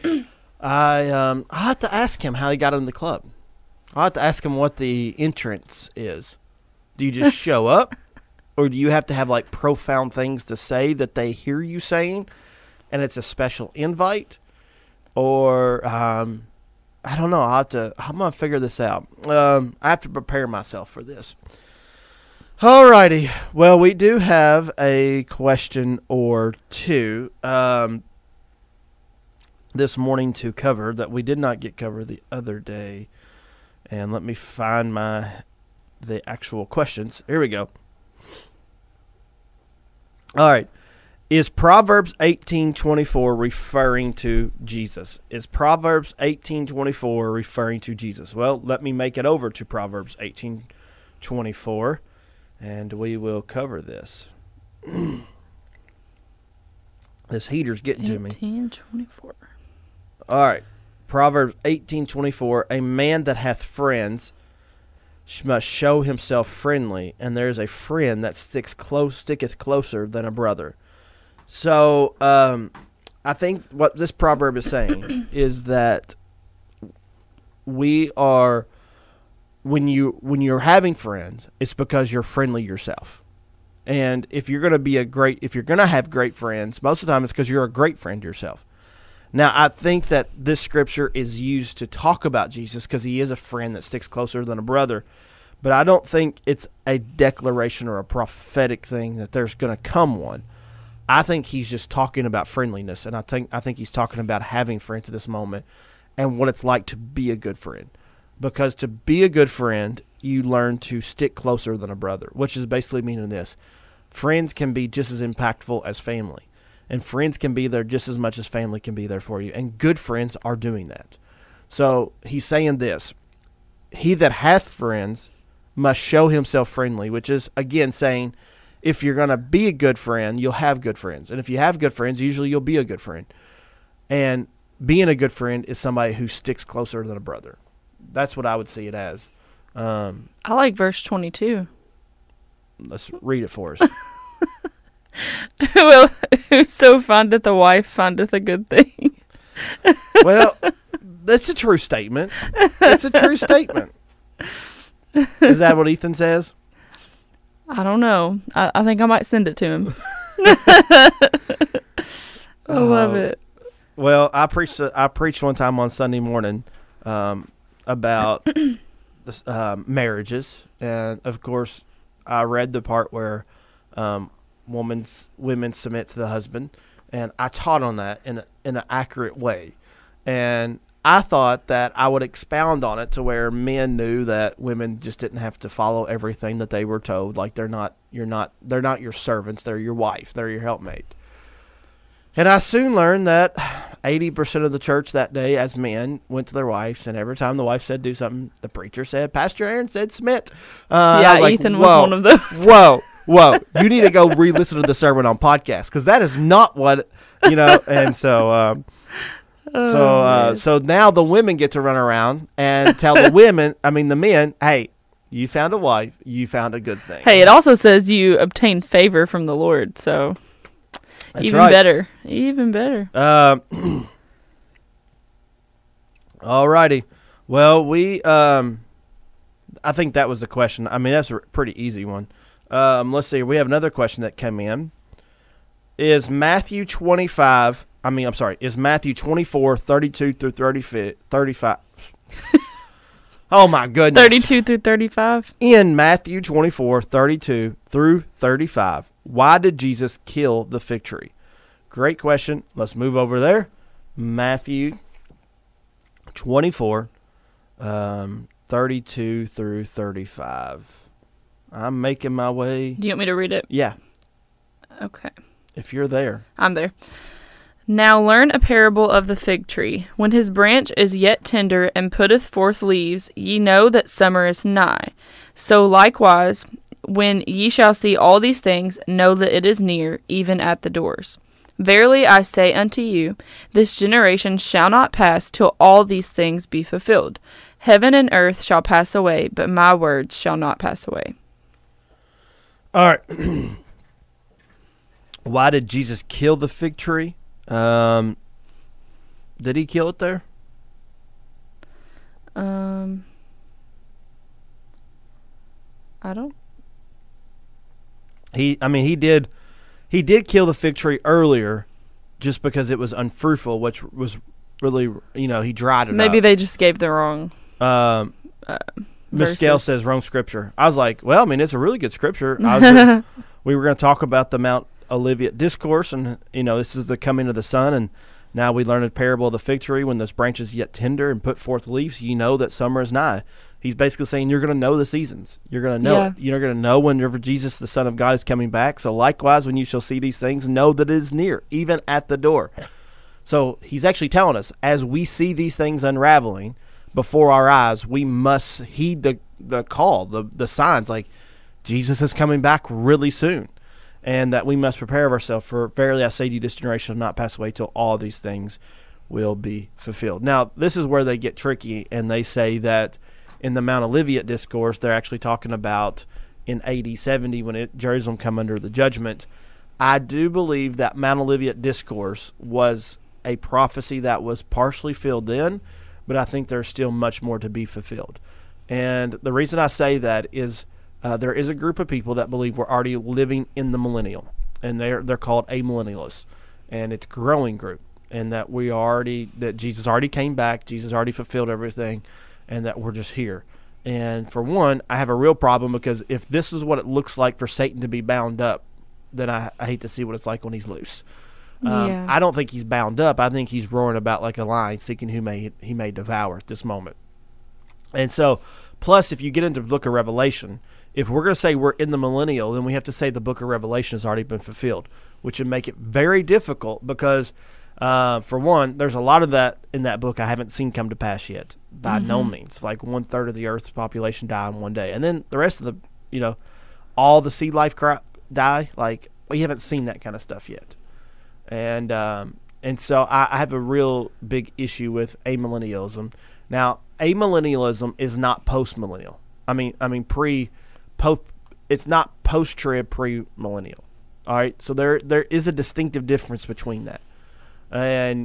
I have to ask him how he got in the club. I have to ask him what the entrance is. Do you just show up? Or do you have to have, like, profound things to say that they hear you saying, and it's a special invite? Or, I don't know. I'm going to figure this out. I have to prepare myself for this. Alrighty. Well, we do have a question or two this morning to cover that we did not get covered the other day. And let me find the actual questions. Here we go. All right. Is Proverbs 18:24 referring to Jesus? Is Proverbs 18:24 referring to Jesus? Well, let me make it over to Proverbs 18:24, and we will cover this. This heater's getting to me. 18:24. All right. Proverbs 18:24, a man that hath friends must show himself friendly, and there is a friend that sticketh closer than a brother. So I think what this proverb is saying is that we are, when you're having friends, it's because you're friendly yourself. And if you're going to have great friends, most of the time it's because you're a great friend yourself. Now, I think that this scripture is used to talk about Jesus because he is a friend that sticks closer than a brother. But I don't think it's a declaration or a prophetic thing that there's going to come one. I think he's just talking about friendliness, and I think he's talking about having friends at this moment and what it's like to be a good friend. Because to be a good friend, you learn to stick closer than a brother, which is basically meaning this. Friends can be just as impactful as family. And friends can be there just as much as family can be there for you. And good friends are doing that. So he's saying this. He that hath friends must show himself friendly, which is, again, saying if you're going to be a good friend, you'll have good friends. And if you have good friends, usually you'll be a good friend. And being a good friend is somebody who sticks closer than a brother. That's what I would see it as. I like verse 22. Let's read it for us. Well, whoso findeth a wife findeth a good thing. Well, that's a true statement. It's a true statement. Is that what Ethan says? I don't know. I think I might send it to him. I love it. Well, I preached one time on Sunday morning about this, marriages, and of course, I read the part where women submit to the husband, and I taught on that in an accurate way, and I thought that I would expound on it to where men knew that women just didn't have to follow everything that they were told. Like they're not your servants, they're your wife, they're your helpmate. And I soon learned that 80% of the church that day, as men, went to their wives, and every time the wife said do something, the preacher said, Pastor Aaron said submit. Yeah, Ethan was one of those. Whoa. You need to go re-listen to the sermon on podcast, because that is not what, and so... So now the women get to run around and tell the men, hey, you found a wife, you found a good thing. Hey, it also says you obtain favor from the Lord, so that's even right. better. Even better. All righty. Well, I think that was the question. I mean, that's a pretty easy one. Let's see. We have another question that came in. Is Matthew 24, 32 through 35? Oh, my goodness. 32 through 35? In Matthew 24, 32 through 35, why did Jesus kill the fig tree? Great question. Let's move over there. Matthew 24, 32 through 35. I'm making my way. Do you want me to read it? Yeah. Okay. If you're there. I'm there. Now learn a parable of the fig tree. When his branch is yet tender and putteth forth leaves, ye know that summer is nigh. So likewise, when ye shall see all these things, know that it is near, even at the doors. Verily I say unto you, this generation shall not pass till all these things be fulfilled. Heaven and earth shall pass away, but my words shall not pass away. All right. Why did Jesus kill the fig tree? Did he kill it there? I don't. He did kill the fig tree earlier, just because it was unfruitful, which was really, he dried it up. Maybe they just gave the wrong. Miss Scale says wrong scripture. I was like, well, it's a really good scripture. We were going to talk about the Mount Olivet discourse, and this is the coming of the sun, and now we learn a parable of the fig tree. When those branches yet tender and put forth leaves, you know that summer is nigh. He's basically saying you're going to know the seasons. You're going to know it. You're going to know whenever Jesus, the Son of God, is coming back. So likewise, when you shall see these things, know that it is near, even at the door. So he's actually telling us, as we see these things unraveling before our eyes, we must heed the call, the signs, like Jesus is coming back really soon. And that we must prepare ourselves, for verily I say to you, this generation will not pass away till all these things will be fulfilled. Now, this is where they get tricky, and they say that in the Mount Olivet discourse, they're actually talking about in AD 70 when Jerusalem come under the judgment. I do believe that Mount Olivet discourse was a prophecy that was partially filled in, but I think there's still much more to be fulfilled. And the reason I say that is there is a group of people that believe we're already living in the millennial, and they're called amillennialists, and it's a growing group, and that that Jesus already came back, Jesus already fulfilled everything, and that we're just here. And for one, I have a real problem, because if this is what it looks like for Satan to be bound up, then I hate to see what it's like when he's loose. I don't think he's bound up. I think he's roaring about like a lion, seeking who he may devour at this moment. And so, plus, if you get into the book of Revelation, if we're going to say we're in the millennial, then we have to say the book of Revelation has already been fulfilled, which would make it very difficult because, for one, there's a lot of that in that book I haven't seen come to pass yet, by no means. Like 1/3 of the Earth's population die in one day. And then the rest of the, all the sea life die. Like, we haven't seen that kind of stuff yet. And so I have a real big issue with amillennialism. Now, amillennialism is not post-millennial. It's not post-trib, pre-millennial. All right, so there is a distinctive difference between that. And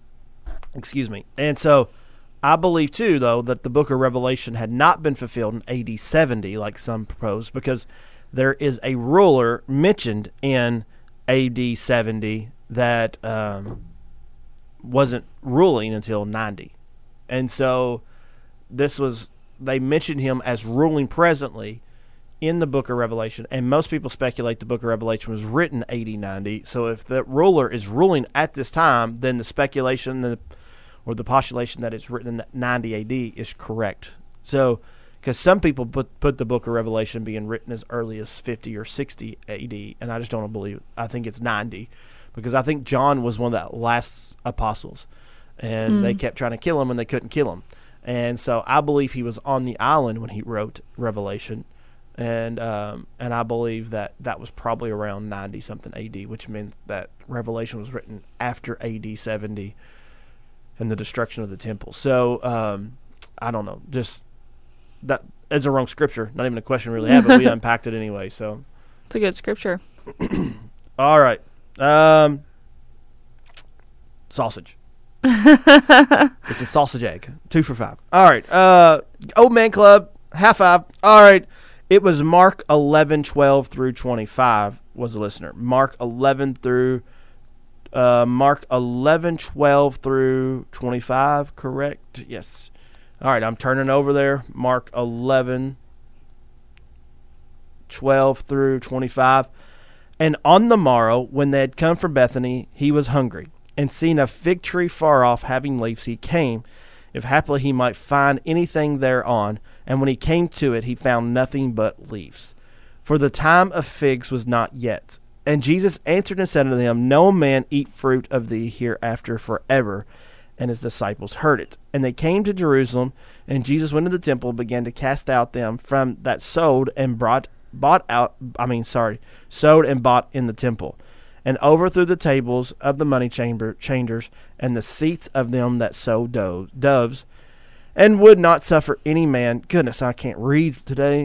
so I believe too, though, that the book of Revelation had not been fulfilled in AD 70, like some propose, because there is a ruler mentioned in AD 70 that wasn't ruling until 90. And so they mentioned him as ruling presently in the book of Revelation, and most people speculate the book of Revelation was written AD 90. So if the ruler is ruling at this time, then the speculation or the postulation that it's written in 90 AD is correct. So, because some people put the book of Revelation being written as early as 50 or 60 AD, and I just don't believe it. I think it's 90, because I think John was one of the last apostles, and they kept trying to kill him, and they couldn't kill him. And so I believe he was on the island when he wrote Revelation, and I believe that was probably around 90-something AD, which meant that Revelation was written after AD 70 and the destruction of the temple. So I don't know, just that it's a wrong scripture, not even a question we really have, but we unpacked it anyway. So it's a good scripture. All right, sausage. It's a sausage egg. 2 for $5. All right. Old Man Club, half 5. All right. It was Mark 11:12 through 25 was the listener. Mark 11:12 through 25, correct? Yes. All right, I'm turning over there. Mark 11:12 through 25. And on the morrow, when they had come from Bethany, he was hungry. And seeing a fig tree far off, having leaves, he came, if haply he might find anything thereon. And when he came to it, he found nothing but leaves. For the time of figs was not yet. And Jesus answered and said unto them, No man eat fruit of thee hereafter forever. And his disciples heard it. And they came to Jerusalem, and Jesus went to the temple, began to cast out them from that sowed and bought in the temple, and overthrew the tables of the money changers and the seats of them that sold doves, and would not suffer any man. Goodness, I can't read today.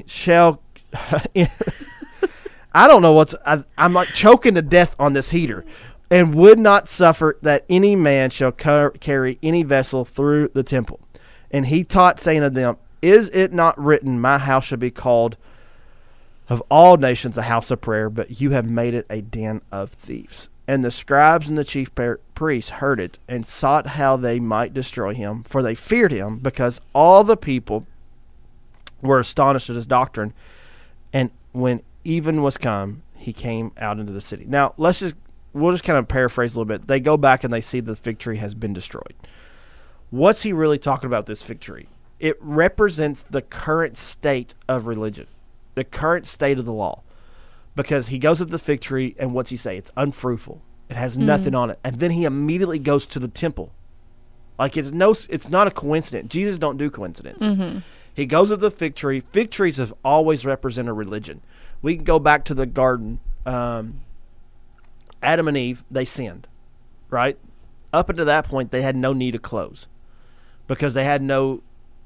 I don't know I'm like choking to death on this heater. And would not suffer that any man shall carry any vessel through the temple. And he taught, saying to them, Is it not written, My house shall be called of all nations a house of prayer, but you have made it a den of thieves? And the scribes and the chief priests heard it, and sought how they might destroy him, for they feared him, because all the people were astonished at his doctrine. And when even was come, he came out into the city. Now, we'll just kind of paraphrase a little bit. They go back and they see the fig tree has been destroyed. What's he really talking about, this fig tree? It represents the current state of religion, the current state of the law. Because he goes up the fig tree, and what's he say? It's unfruitful. It has nothing on it. And then he immediately goes to the temple. Like, it's not a coincidence. Jesus don't do coincidences. Mm-hmm. He goes up the fig tree. Fig trees have always represented religion. We can go back to the garden. Adam and Eve, they sinned, right? Up until that point, they had no need of clothes, because they had no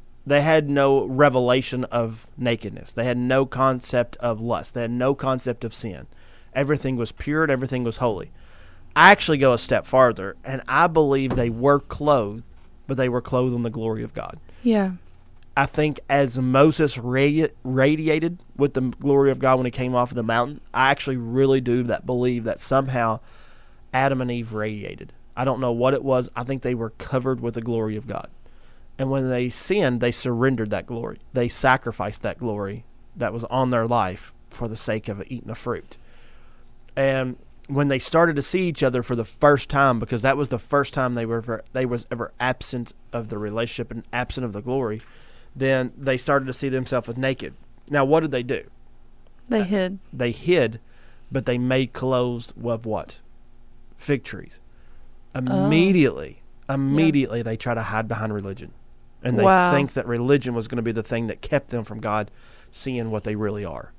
revelation of nakedness. They had no concept of lust. They had no concept of sin. Everything was pure and everything was holy. I actually go a step farther, and I believe they were clothed, but they were clothed in the glory of God. Yeah. I think as Moses radiated with the glory of God when he came off of the mountain, I actually really do believe that somehow Adam and Eve radiated. I don't know what it was. I think they were covered with the glory of God. And when they sinned, they surrendered that glory. They sacrificed that glory that was on their life for the sake of eating a fruit. And when they started to see each other for the first time, because that was the first time they was ever absent of the relationship and absent of the glory, then they started to see themselves as naked. Now, what did they do? They hid. They hid, but they made clothes of what? Fig trees. Immediately, they try to hide behind religion. And they think that religion was going to be the thing that kept them from God seeing what they really are.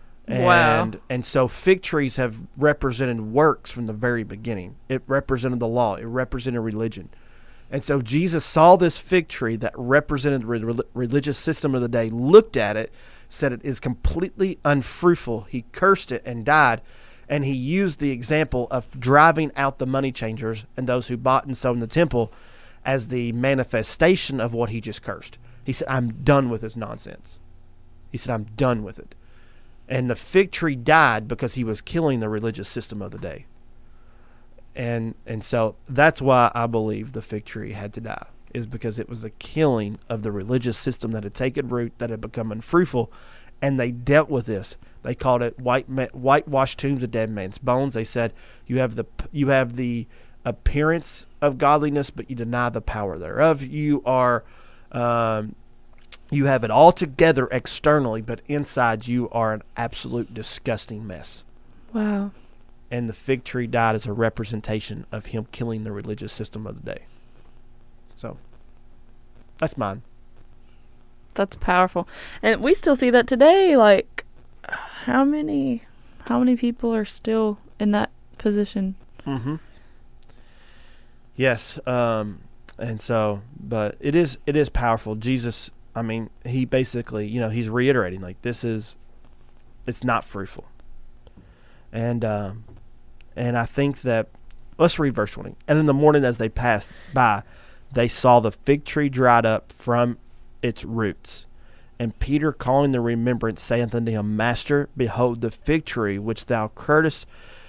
And so fig trees have represented works from the very beginning. It represented the law. It represented religion. And so Jesus saw this fig tree that represented the religious system of the day, looked at it, said it is completely unfruitful. He cursed it and died. And he used the example of driving out the money changers and those who bought and sold in the temple as the manifestation of what he just cursed. He said, I'm done with this nonsense. He said, I'm done with it. And the fig tree died because he was killing the religious system of the day. And so that's why I believe the fig tree had to die, is because it was the killing of the religious system that had taken root, that had become unfruitful, and they dealt with this. They called it whitewashed tombs of dead men's bones. They said you have the appearance of godliness, but you deny the power thereof. You are you have it all together externally, but inside you are an absolute disgusting mess. Wow. And the fig tree died as a representation of him killing the religious system of the day. So, that's mine. That's powerful. And we still see that today. Like, how many people are still in that position? Mm-hmm. Yes. And so, but it is powerful. Jesus, I mean, he basically, he's reiterating, like, it's not fruitful. And I think that, let's read verse 20. And in the morning as they passed by, they saw the fig tree dried up from its roots. And Peter, calling the remembrance, saith unto him, Master, behold, the fig tree which thou curseth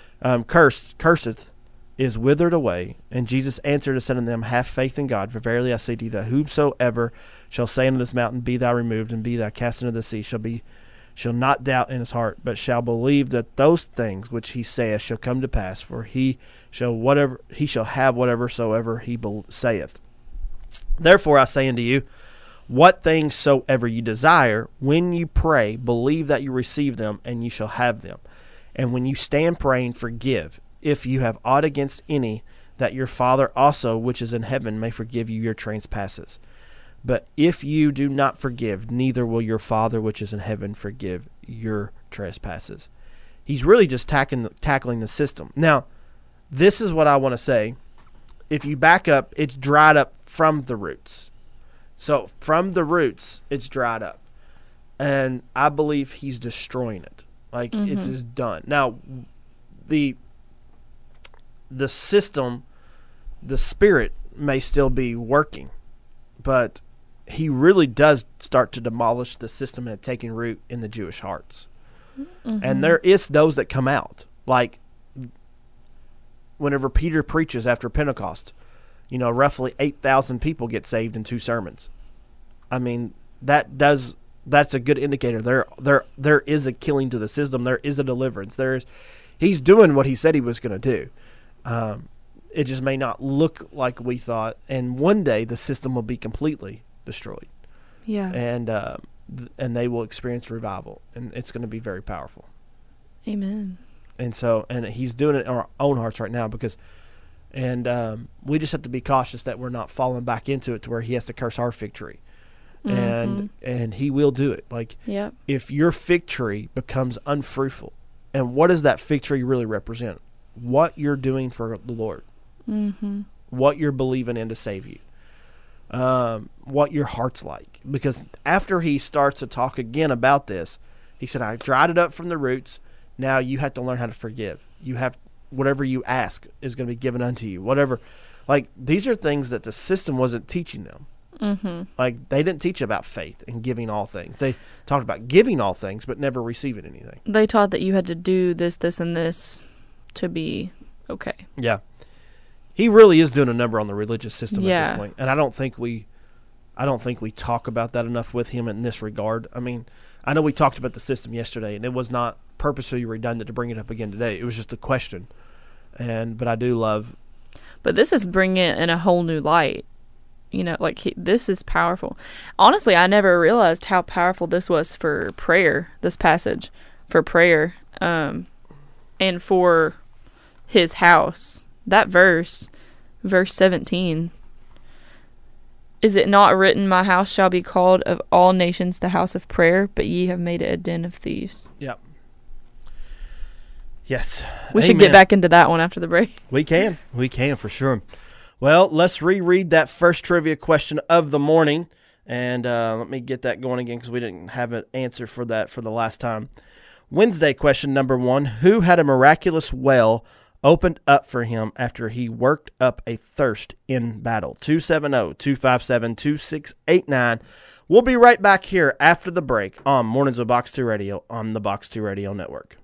is withered away. And Jesus answered and said unto them, Have faith in God, for verily I say to you that whosoever shall say unto this mountain, Be thou removed, and be thou cast into the sea, shall not doubt in his heart, but shall believe that those things which he saith shall come to pass. For he shall have whatever soever he saith. Therefore I say unto you, what things soever you desire, when you pray, believe that you receive them, and you shall have them. And when you stand praying, forgive, if you have aught against any, that your Father also which is in heaven may forgive you your trespasses. But if you do not forgive, neither will your Father which is in heaven forgive your trespasses. He's really just tackling the system. Now, this is what I want to say. If you back up, it's dried up from the roots. So from the roots, it's dried up. And I believe he's destroying it. Like, it's just done. Now, the system, the spirit may still be working, but he really does start to demolish the system and taking root in the Jewish hearts. And there is those that come out. Like, whenever Peter preaches after Pentecost, roughly 8,000 people get saved in 2 sermons. I mean, that's a good indicator. There is a killing to the system. There is a deliverance. He's doing what he said he was going to do. It just may not look like we thought. And one day the system will be completely destroyed. Yeah. And they will experience revival, and it's going to be very powerful. Amen. And so, and he's doing it in our own hearts right now we just have to be cautious that we're not falling back into it to where he has to curse our fig tree. And he will do it. Like, if your fig tree becomes unfruitful, and what does that fig tree really represent? What you're doing for the Lord. What you're believing in to save you. What your heart's like. Because after he starts to talk again about this, he said, I dried it up from the roots. Now you have to learn how to forgive. You have, whatever you ask is going to be given unto you. Whatever. Like, these are things that the system wasn't teaching them. Like, they didn't teach about faith and giving all things. They talked about giving all things, but never receiving anything. They taught that you had to do this, this, and this to be okay. Yeah. He really is doing a number on the religious system at this point. And I don't think we talk about that enough with him in this regard. I mean, I know we talked about the system yesterday, and it was not purposely redundant to bring it up again today. It was just a question. But I do love. But this is bringing it in a whole new light. This is powerful. Honestly, I never realized how powerful this was for prayer, this passage, for prayer, and for his house. That verse 17. Is it not written, My house shall be called of all nations the house of prayer, but ye have made it a den of thieves? Yep. Yes. We should get back into that one after the break. We can for sure. Well, let's reread that first trivia question of the morning, and let me get that going again because we didn't have an answer for that for the last time. Wednesday question number 1, who had a miraculous well opened up for him after he worked up a thirst in battle. 270-257-2689. We'll be right back here after the break on Mornings with Box 2 Radio on the Box 2 Radio Network.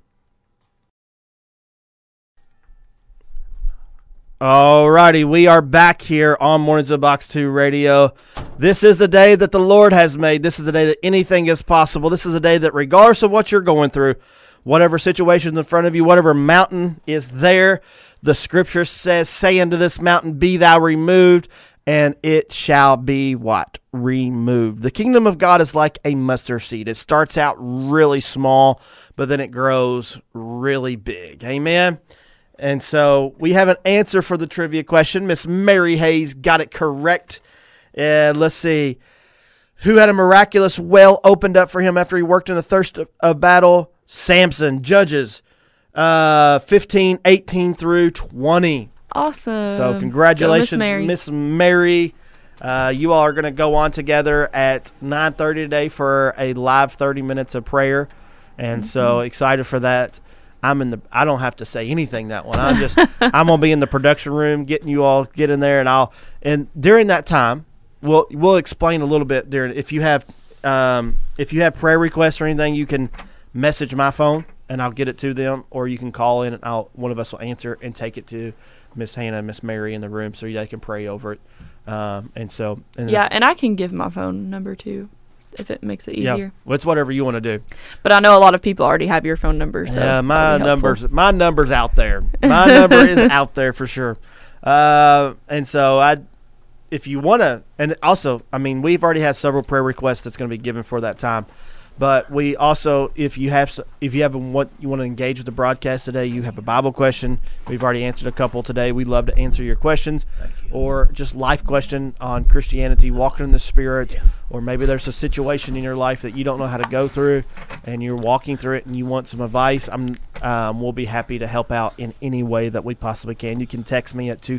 Alrighty, we are back here on Mornings with Box 2 Radio. This is the day that the Lord has made. This is the day that anything is possible. This is a day that regardless of what you're going through, whatever situation is in front of you, whatever mountain is there, the scripture says, say unto this mountain, be thou removed, and it shall be what? Removed. The kingdom of God is like a mustard seed. It starts out really small, but then it grows really big. Amen? And so we have an answer for the trivia question. Miss Mary Hayes got it correct. Let's see. Who had a miraculous well opened up for him after he worked in the thirst of battle? Samson. Judges 15:18 through 20. Awesome. So congratulations, Go, Miss Mary. You all are going to go on together at 9:30 today for a live 30 minutes of prayer. And so excited for that. I don't have to say anything that one. I'm going to be in the production room getting you all get in there, and during that time we'll explain a little bit during if you have prayer requests or anything, you can message my phone and I'll get it to them, or you can call in and one of us will answer and take it to Miss Hannah and Miss Mary in the room so they can pray over it. And I can give my phone number too, if it makes it easier. Yeah, well, it's whatever you want to do. But I know a lot of people already have your phone number, so yeah, my number's out there. My number is out there for sure. And so if you want to, and also, I mean, we've already had several prayer requests that's going to be given for that time. But we also, if you have what you want to engage with the broadcast today, you have a Bible question. We've already answered a couple today. We'd love to answer your questions, or just life question on Christianity, walking in the Spirit, or maybe there's a situation in your life that you don't know how to go through, and you're walking through it, and you want some advice. We'll be happy to help out in any way that we possibly can. You can text me at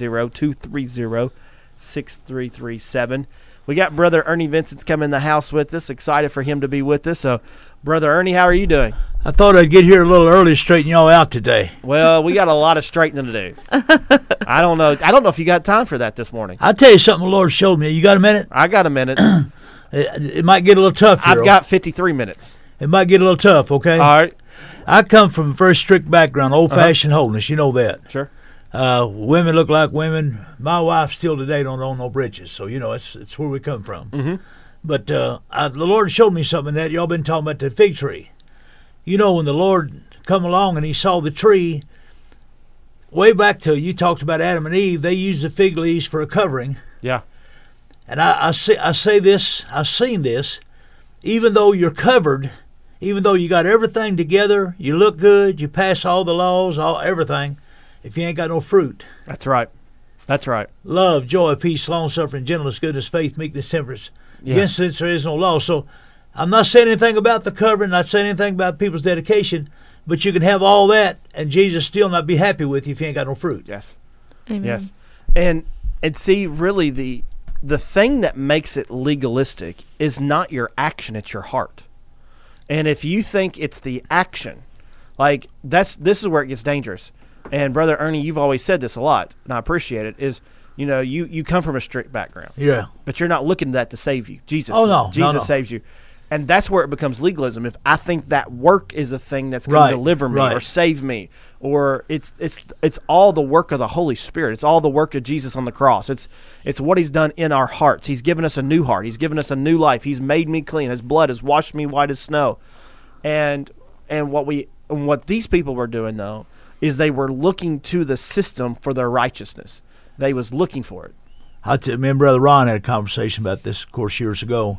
270-230-6337. We got Brother Ernie Vincent's coming in the house with us. Excited for him to be with us. So, Brother Ernie, how are you doing? I thought I'd get here a little early to straighten y'all out today. Well, we got a lot of straightening to do. I don't know if you got time for that this morning. I'll tell you something the Lord showed me. You got a minute? I got a minute. It might get a little tough here. I've got 53 minutes. It might get a little tough, okay? All right. I come from a very strict background, old-fashioned holiness. You know that. Sure. Women look like women. My wife still today don't own no britches, so it's where we come from. Mm-hmm. But the Lord showed me something that y'all been talking about, the fig tree. You know, when the Lord come along and he saw the tree, way back to you talked about Adam and Eve, they used the fig leaves for a covering. Yeah. And I say this, I've seen this, even though you're covered, even though you got everything together, you look good, you pass all the laws, everything. If you ain't got no fruit. That's right. That's right. Love, joy, peace, long-suffering, gentleness, goodness, faith, meekness, temperance. Yeah. Against this there is no law. So I'm not saying anything about the covering, not saying anything about people's dedication, but you can have all that and Jesus still not be happy with you if you ain't got no fruit. Yes. Amen. Yes. And see, really the thing that makes it legalistic is not your action, it's your heart. And if you think it's the action, like this is where it gets dangerous. And Brother Ernie, you've always said this a lot, and I appreciate it, is, you come from a strict background. Yeah. But you're not looking at that to save you. Jesus. Oh, no. Jesus saves you. And that's where it becomes legalism. If I think that work is the thing that's going to deliver me or save me, or it's all the work of the Holy Spirit. It's all the work of Jesus on the cross. It's what he's done in our hearts. He's given us a new heart. He's given us a new life. He's made me clean. His blood has washed me white as snow. And what these people were doing, though, is they were looking to the system for their righteousness. They was looking for it. Me and Brother Ron had a conversation about this, of course, years ago.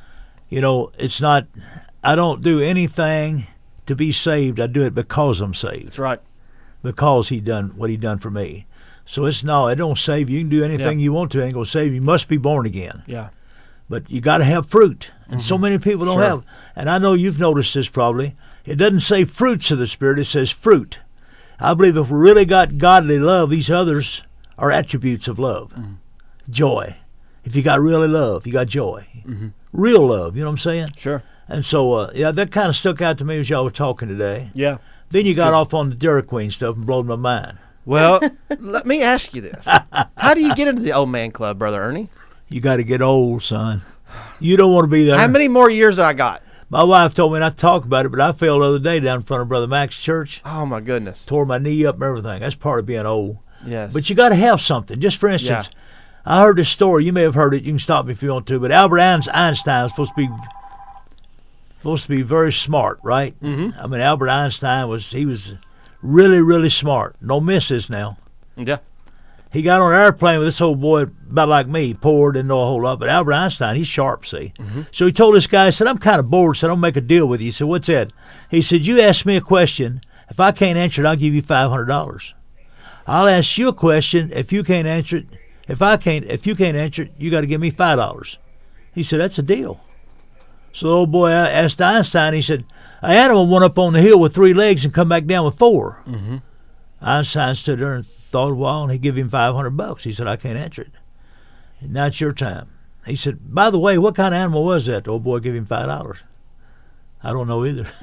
It's not, I don't do anything to be saved. I do it because I'm saved. That's right. Because he done what he done for me. So it don't save you. You can do anything you want to. It ain't going to save you. You must be born again. Yeah. But you got to have fruit. And so many people don't have. And I know you've noticed this probably. It doesn't say fruits of the Spirit. It says fruit. I believe if we really got godly love, these others are attributes of love. Mm-hmm. Joy. If you got really love, you got joy. Mm-hmm. Real love, you know what I'm saying? Sure. And so, that kind of stuck out to me as y'all were talking today. Yeah. Then you got off on the Dairy Queen stuff and blowed my mind. Well, let me ask you this. How do you get into the old man club, Brother Ernie? You got to get old, son. You don't want to be there. How many more years do I got? My wife told me not to talk about it, but I fell the other day down in front of Brother Mac's church. Oh, my goodness. Tore my knee up and everything. That's part of being old. Yes. But you got to have something. Just for instance, I heard this story. You may have heard it. You can stop me if you want to. But Albert Einstein was supposed to be very smart, right? Mm-hmm. I mean, Albert Einstein was really, really smart. No misses now. Yeah. He got on an airplane with this old boy about like me, poor, didn't know a whole lot. But Albert Einstein, he's sharp, see. Mm-hmm. So he told this guy, he said, I'm kind of bored, so I don't make a deal with you. He said, what's that? He said, you ask me a question. If I can't answer it, I'll give you $500. I'll ask you a question. If you can't answer it, if you can't answer it, you got to give me $5. He said, that's a deal. So the old boy asked Einstein, he said, an animal went up on the hill with 3 legs and come back down with 4. Mm-hmm. Einstein stood there and thought a while, and he gave him $500. He said, I can't answer it. Now it's your time. He said, by the way, what kind of animal was that? The old boy gave him $5. I don't know either.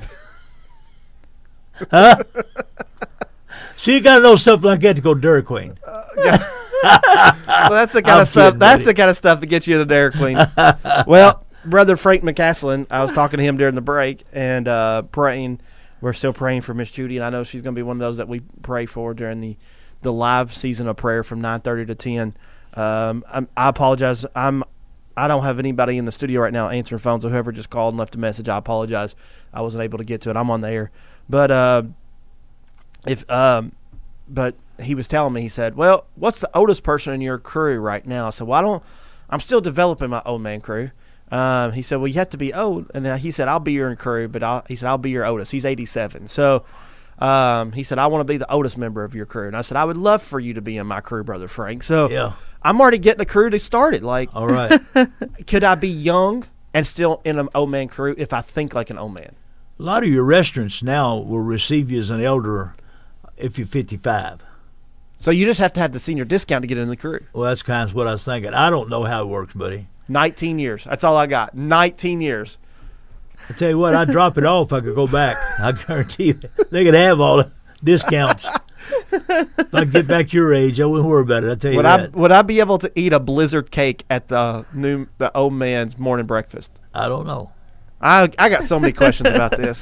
Huh? So you got to know stuff like that to go to Dairy Queen. Well, that's the kind of stuff. Kidding, That's buddy. the kind of stuff that gets you to Dairy Queen. Well, Brother Frank McCaslin, I was talking to him during the break and praying. We're still praying for Miss Judy, and I know she's going to be one of those that we pray for during the live season of prayer from 9:30 to 10. I apologize. I don't have anybody in the studio right now answering phones. So whoever just called and left a message, I apologize. I wasn't able to get to it. I'm on the air, but but he was telling me, he said, well, what's the oldest person in your crew right now? I said, well, I'm still developing my old man crew. He said, well, you have to be old. And he said, I'll be your crew, but he said, I'll be your oldest. He's 87. So he said, I want to be the oldest member of your crew. And I said, I would love for you to be in my crew, Brother Frank. So Yeah. I'm already getting a crew to start it. Like, All right. could I be young and still in an old man crew if I think like an old man? A lot of your restaurants now will receive you as an elder if you're 55. So you just have to have the senior discount to get in the crew. Well, that's kind of what I was thinking. I don't know how it works, buddy. 19 years. That's all I got. 19 years. I tell you what, I'd drop it off if I could go back. I guarantee you, they could have all the discounts. If I get back to your age, I wouldn't worry about it. I tell you that. Would I be able to eat a Blizzard cake at the old man's morning breakfast? I don't know. I got so many questions about this.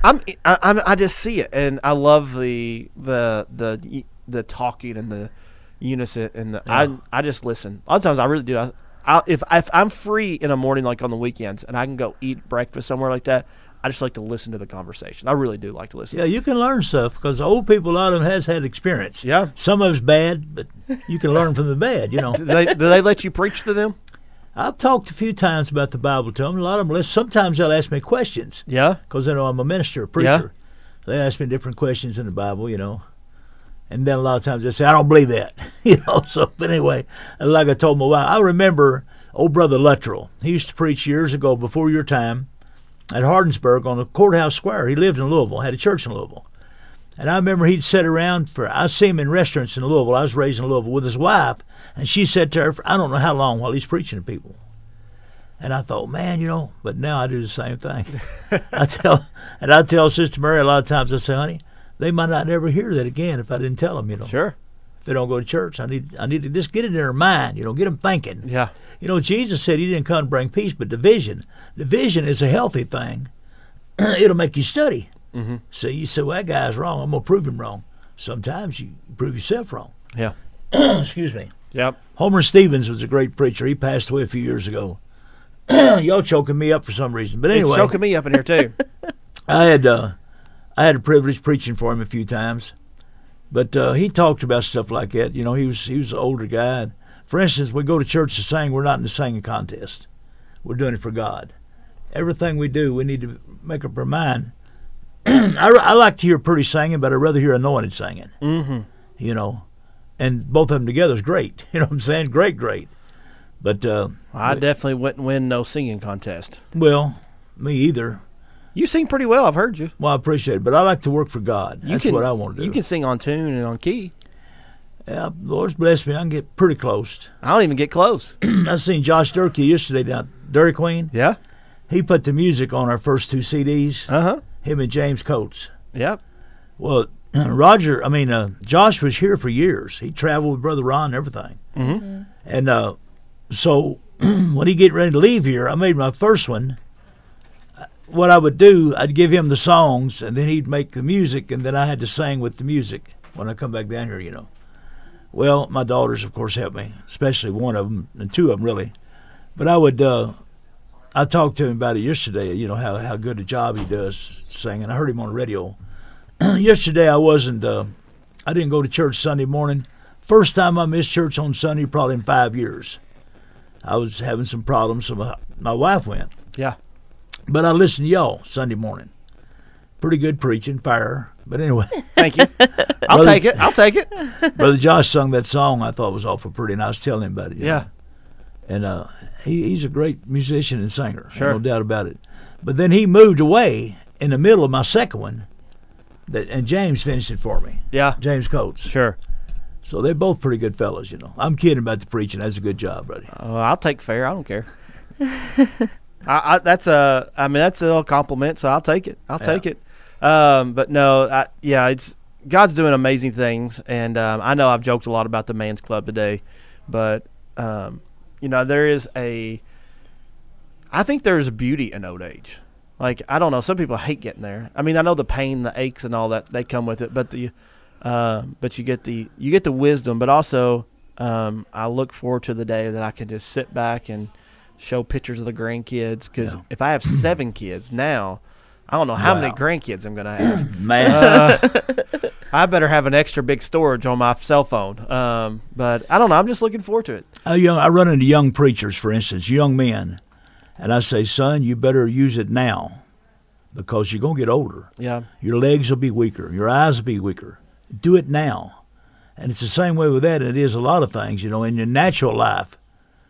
I just see it, and I love the talking and the unison, and I just listen. A lot of times I really do. If I'm free in a morning, like on the weekends, and I can go eat breakfast somewhere like that, I just like to listen to the conversation. I really do like to listen. Yeah, you can learn stuff because old people, a lot of them has had experience. Yeah. Some of it's bad, but you can learn from the bad, you know. Do they let you preach to them? I've talked a few times about the Bible to them. A lot of them, sometimes they'll ask me questions Yeah. because they know I'm a minister, a preacher. They ask me different questions in the Bible, you know. And then a lot of times they say, I don't believe that. You know, so, but anyway, like I told my wife, I remember old Brother Luttrell. He used to preach years ago, before your time, at Hardinsburg on the courthouse square. He lived in Louisville, had a church in Louisville. And I remember he'd sit around I see him in restaurants in Louisville. I was raised in Louisville with his wife, and she sat there for I don't know how long while he's preaching to people. And I thought, man, you know, but now I do the same thing. I tell Sister Mary a lot of times, I say, honey, they might not ever hear that again if I didn't tell them, you know. Sure. If they don't go to church, I need to just get it in their mind, you know, get them thinking. Yeah. You know, Jesus said he didn't come to bring peace, but division. Division is a healthy thing. It'll make you study. Mm-hmm. So you say, well, that guy's wrong. I'm going to prove him wrong. Sometimes you prove yourself wrong. Yeah. Excuse me. Yep. Homer Stevens was a great preacher. He passed away a few years ago. Y'all choking me up for some reason. But anyway. It's choking me up in here, too. I had the privilege preaching for him a few times. But he talked about stuff like that. You know, he was an older guy. And for instance, we go to church to sing. We're not in the singing contest. We're doing it for God. Everything we do, we need to make up our mind. I like to hear pretty singing, but I'd rather hear anointed singing. Mm-hmm. You know, and both of them together is great. You know what I'm saying? Great. But I definitely wouldn't win no singing contest. well, me either. You sing pretty well. I've heard you. Well, I appreciate it, but I like to work for God. That's what I want to do. You can sing on tune and on key. Yeah, the Lord's blessed me. I can get pretty close. I don't even get close. I seen Josh Durkee yesterday down at Dairy Queen. Yeah. He put the music on our first 2 CDs. Uh-huh. Him and James Coates. Yep. Well, Josh was here for years. He traveled with Brother Ron and everything. Mm-hmm. And so when he get ready to leave here, I made my first one. What I would do, I'd give him the songs, and then he'd make the music, and then I had to sing with the music when I come back down here, you know. Well, my daughters, of course, helped me, especially one of them, and two of them, really. But I talked to him about it yesterday, you know, how good a job he does singing. I heard him on the radio. Yesterday I didn't go to church Sunday morning. First time I missed church on Sunday probably in 5 years. I was having some problems, so my wife went. Yeah. But I listened to y'all Sunday morning. Pretty good preaching, fire. But anyway. Thank you. I'll take it. Brother Josh sung that song I thought was awful pretty, and I was telling him about it. Yeah. And he's a great musician and singer. Sure. No doubt about it. But then he moved away in the middle of my second one, and James finished it for me. Yeah. James Coates. Sure. So they're both pretty good fellows, you know. I'm kidding about the preaching. That's a good job, buddy. I'll take fair. I don't care. That's a little compliment, so I'll take it. I'll take it. But no, it's God's doing amazing things, and I know I've joked a lot about the Man's Club today, but I think there's a beauty in old age. Like, I don't know, some people hate getting there. I mean, I know the pain, the aches, and all that they come with it, but you get the wisdom. But also, I look forward to the day that I can just sit back and show pictures of the grandkids. Because if I have 7 kids now, I don't know how many grandkids I'm gonna have. Man, I better have an extra big storage on my cell phone. But I don't know. I'm just looking forward to it. I run into young preachers, for instance, young men, and I say, son, you better use it now because you're going to get older. Yeah. Your legs will be weaker. Your eyes will be weaker. Do it now. And it's the same way with that, and it is a lot of things, you know, in your natural life.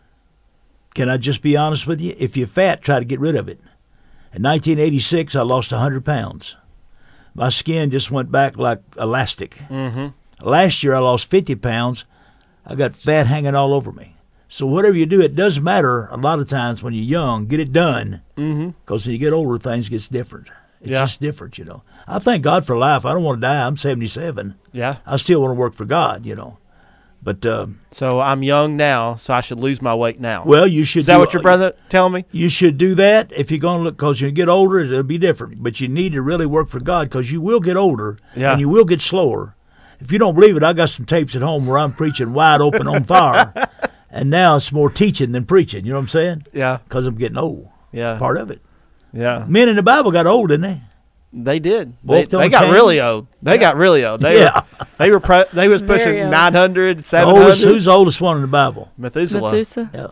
Can I just be honest with you? If you're fat, try to get rid of it. In 1986, I lost 100 pounds. My skin just went back like elastic. Mm-hmm. Last year, I lost 50 pounds. I got fat hanging all over me. So whatever you do, it doesn't matter a lot of times when you're young. Get it done. Because when you get older, things get different. It's just different, you know. I thank God for life. I don't want to die. I'm 77. Yeah. I still want to work for God, you know. But so I'm young now, so I should lose my weight now. Well, you should. Is that what your brother telling me? You should do that if you're going to look, because when you get older, it'll be different. But you need to really work for God because you will get older and you will get slower. If you don't believe it, I got some tapes at home where I'm preaching wide open on fire, and now it's more teaching than preaching. You know what I'm saying? Yeah. Because I'm getting old. Yeah. It's part of it. Yeah. Men in the Bible got old, didn't they? They did. Walked They on got cane. really old. They got really old. They was Very pushing old. 900, 700. Who's the oldest one in the Bible? Methuselah. Yeah.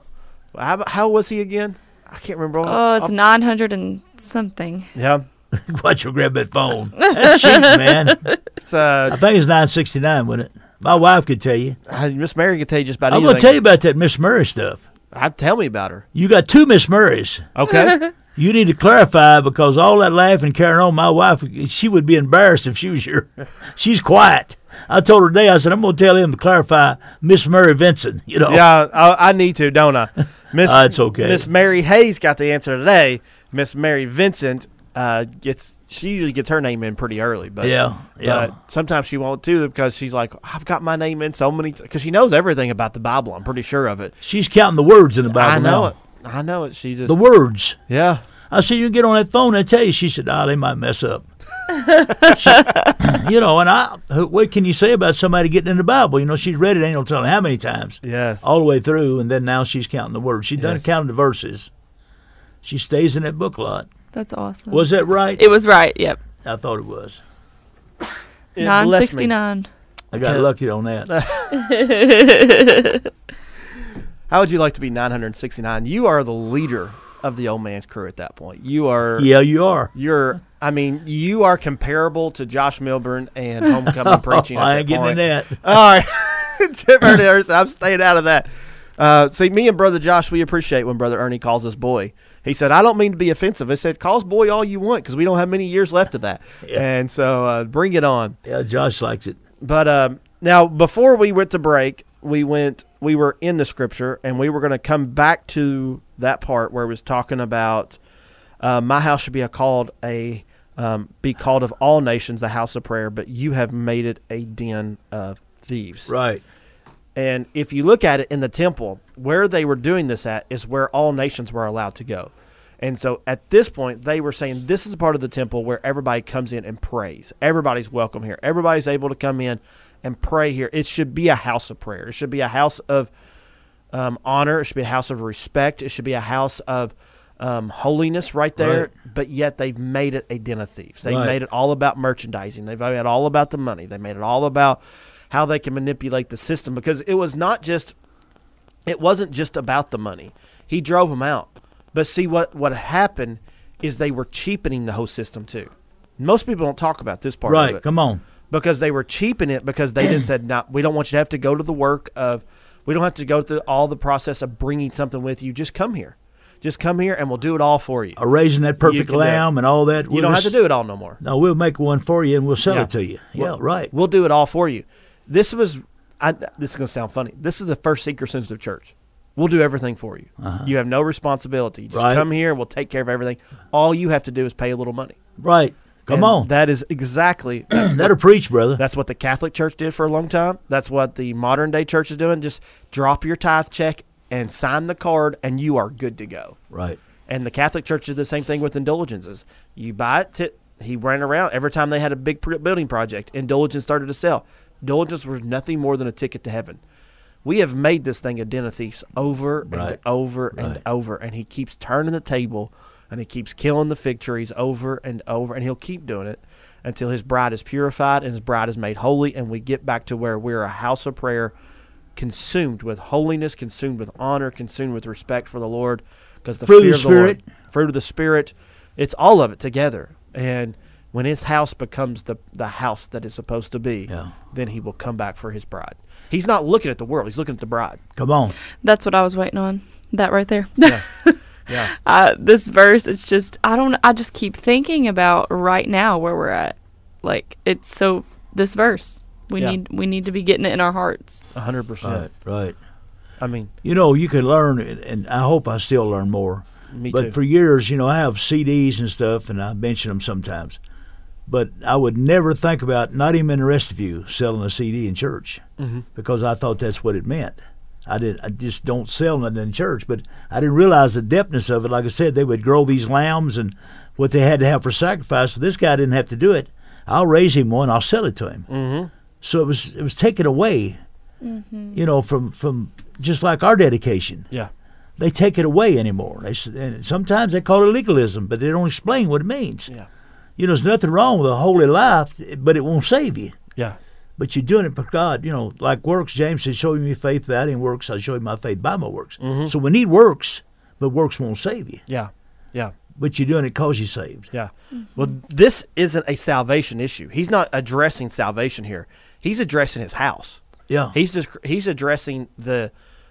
How was he again? I can't remember. Oh, it's 900 and something. Yeah. Watch you grab that phone. That's cheating, man. It's, I think it's 969, wasn't it? My wife could tell you. Miss Mary could tell you just about I'm anything. going to tell you about that Miss Murray stuff. Tell me about her. You got 2 Miss Murrays. Okay. You need to clarify because all that laughing carrying on, my wife, she would be embarrassed if she was here. She's quiet. I told her today, I said, I'm going to tell him to clarify Miss Murray Vincent, you know. Yeah, I need to, don't I? It's okay. Miss Mary Hayes got the answer today. Miss Mary Vincent she usually gets her name in pretty early, but but sometimes she won't too because she's like, I've got my name in so many because she knows everything about the Bible. I'm pretty sure of it. She's counting the words in the Bible. I know it. She just the words. Yeah. I said, you get on that phone and tell you. She said, they might mess up. You know, and what can you say about somebody getting in the Bible? You know, she's read it, ain't no telling how many times. Yes. All the way through, and then now she's counting the words. She's done counting the verses. She stays in that book a lot. That's awesome. Was that right? It was right, yep. I thought it was. 969. I got lucky on that. How would you like to be 969? You are the leader of the Old Man's Crew at that point. You are. Yeah, you are. You are comparable to Josh Milburn and homecoming preaching. I ain't getting in that. All right. Jim Ernie, I'm staying out of that. See, me and Brother Josh, we appreciate when Brother Ernie calls us boy. He said, I don't mean to be offensive. I said, call us boy all you want because we don't have many years left of that. Yeah. And so bring it on. Yeah, Josh likes it. But now, before we went to break, we were in the scripture, and we were going to come back to that part where it was talking about my house should be called a be called of all nations the house of prayer, but you have made it a den of thieves. Right. And if you look at it in the temple, where they were doing this at is where all nations were allowed to go. And so at this point, they were saying this is a part of the temple where everybody comes in and prays. Everybody's welcome here. Everybody's able to come in and pray here. It should be a house of prayer. It should be a house of honor. It should be a house of respect. It should be a house of holiness right there. Right. But yet they've made it a den of thieves. They've Right. made it all about merchandising. They've made it all about the money. They made it all about how they can manipulate the system, because it wasn't just about the money. He drove them out. But see, what happened is they were cheapening the whole system too. Most people don't talk about this part of Right. it. Come on. Because they were cheapening it, because they just said, no, we don't want you to have to go to the work of, we don't have to go through all the process of bringing something with you. Just come here. Just come here and we'll do it all for you. Raising that perfect can do it. lamb and all that. You don't have to do it all no more. No, we'll make one for you and we'll sell Yeah. it to you. Well, Yeah, right. We'll do it all for you. This is going to sound funny. This is the first seeker-sensitive church. We'll do everything for you. You have no responsibility. Just Right. come here. We'll take care of everything. All you have to do is pay a little money. Right. Come And on. That is exactly That'll preach, brother. that's what the Catholic Church did for a long time. That's what the modern day church is doing. Just drop your tithe check and sign the card, and you are good to go. Right. And the Catholic Church did the same thing with indulgences. You buy it. He ran around every time they had a big building project. Indulgence started to sell. Indulgence was nothing more than a ticket to heaven. We have made this thing a den of thieves over and Right. over and Right. over, and he keeps turning the table, and he keeps killing the fig trees over and over, and he'll keep doing it until his bride is purified and his bride is made holy, and we get back to where we're a house of prayer, consumed with holiness, consumed with honor, consumed with respect for the Lord, because the Fruit of fear the of the Lord, Spirit. fruit of the Spirit, it's all of it together. And when his house becomes the house that it's supposed to be, Yeah. then he will come back for his bride. He's not looking at the world; he's looking at the bride. Come on. That's what I was waiting on. That right there. Yeah, yeah, This verse, it's just, I just keep thinking about right now where we're at. Like, it's so, this verse, we Yeah. need to be getting it in our hearts. 100%. Right. I mean, You know, you can learn, and I hope I still learn more. me But too. for years, you know, I have CDs and stuff, and I mention them sometimes. But I would never think about, not even in the rest of you, selling a CD in church, because I thought that's what it meant. I just don't sell nothing in church, but I didn't realize the depthness of it. Like I said, they would grow these lambs and what they had to have for sacrifice. But this guy didn't have to do it. I'll raise him one. I'll sell it to him. Mm-hmm. So it was taken away, you know, from just like our dedication. Yeah, They take it away anymore. And sometimes they call it legalism, but they don't explain what it means. yeah, You know, there's nothing wrong with a holy life, but it won't save you. yeah, But you're doing it for God. You know, like works, James says, show me faith without any works, I'll show you my faith by my works. So we need works, but works won't save you. yeah, yeah. But you're doing it because you're saved. Yeah. Well, this isn't a salvation issue. He's not addressing salvation here. He's addressing his house. Yeah. He's addressing the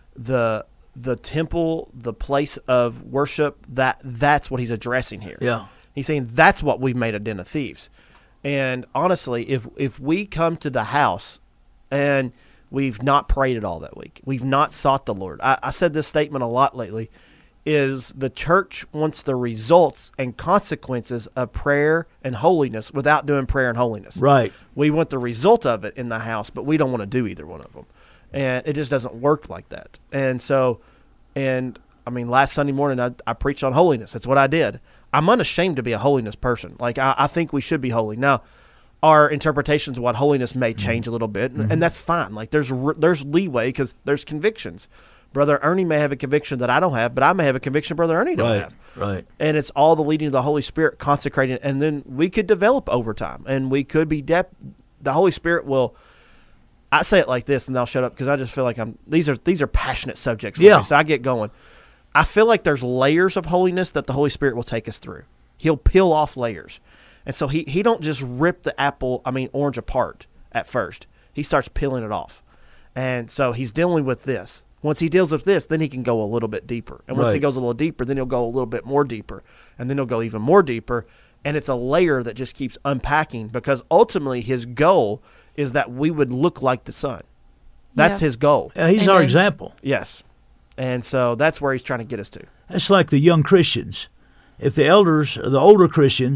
temple, the place of worship. That's what he's addressing here. Yeah. He's saying that's what we've made a den of thieves. And honestly, if we come to the house and we've not prayed at all that week, we've not sought the Lord. I said this statement a lot lately, is the church wants the results and consequences of prayer and holiness without doing prayer and holiness. Right. We want the result of it in the house, but we don't want to do either one of them. And it just doesn't work like that. And so, I mean, last Sunday morning, I preached on holiness. That's what I did. I'm unashamed to be a holiness person. Like, I think we should be holy. Now, our interpretations of what holiness may change a little bit, and that's fine. Like, there's leeway because there's convictions. Brother Ernie may have a conviction that I don't have, but I may have a conviction Brother Ernie don't have. Right. And it's all the leading of the Holy Spirit consecrating, and then we could develop over time, and we could be the Holy Spirit will. I say it like this, and I'll shut up because I just feel like these are passionate subjects for me, so I get going. I feel like there's layers of holiness that the Holy Spirit will take us through. He'll peel off layers, and so he don't just rip the orange apart at first. He starts peeling it off, and so he's dealing with this. Once he deals with this, then he can go a little bit deeper. And once he goes a little deeper, then he'll go a little bit more deeper. And then he'll go even more deeper. And it's a layer that just keeps unpacking because ultimately his goal is that we would look like the Son. That's his goal. Yeah, he's our example. Yes. And so that's where he's trying to get us to. That's like the young Christians. If the elders or the older Christians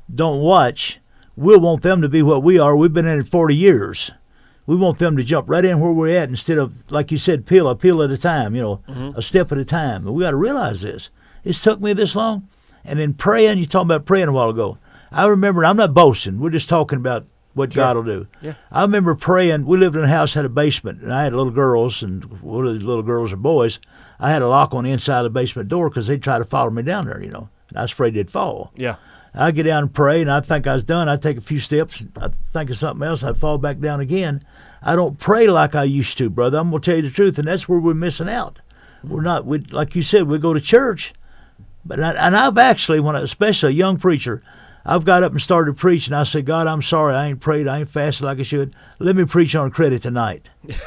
don't watch, we'll want them to be what we are. We've been in it 40 years. We want them to jump right in where we're at instead of, like you said, peel at a time, a step at a time. And we got to realize this. It's took me this long. And then praying, you talking about praying a while ago. I remember, I'm not boasting. We're just talking about what God will do. Yeah. I remember praying. We lived in a house, had a basement, and I had little girls, and one of these little girls are boys. I had a lock on the inside of the basement door because they'd try to follow me down there, and I was afraid they'd fall. Yeah. I'd get down and pray, and I'd think I was done. I'd take a few steps, I'd think of something else, I'd fall back down again. I don't pray like I used to, brother. I'm going to tell you the truth, and that's where we're missing out. We're not, like you said, we go to church, and I've actually, especially a young preacher, I've got up and started preaching. I said, God, I'm sorry, I ain't prayed, I ain't fasted like I should. Let me preach on credit tonight.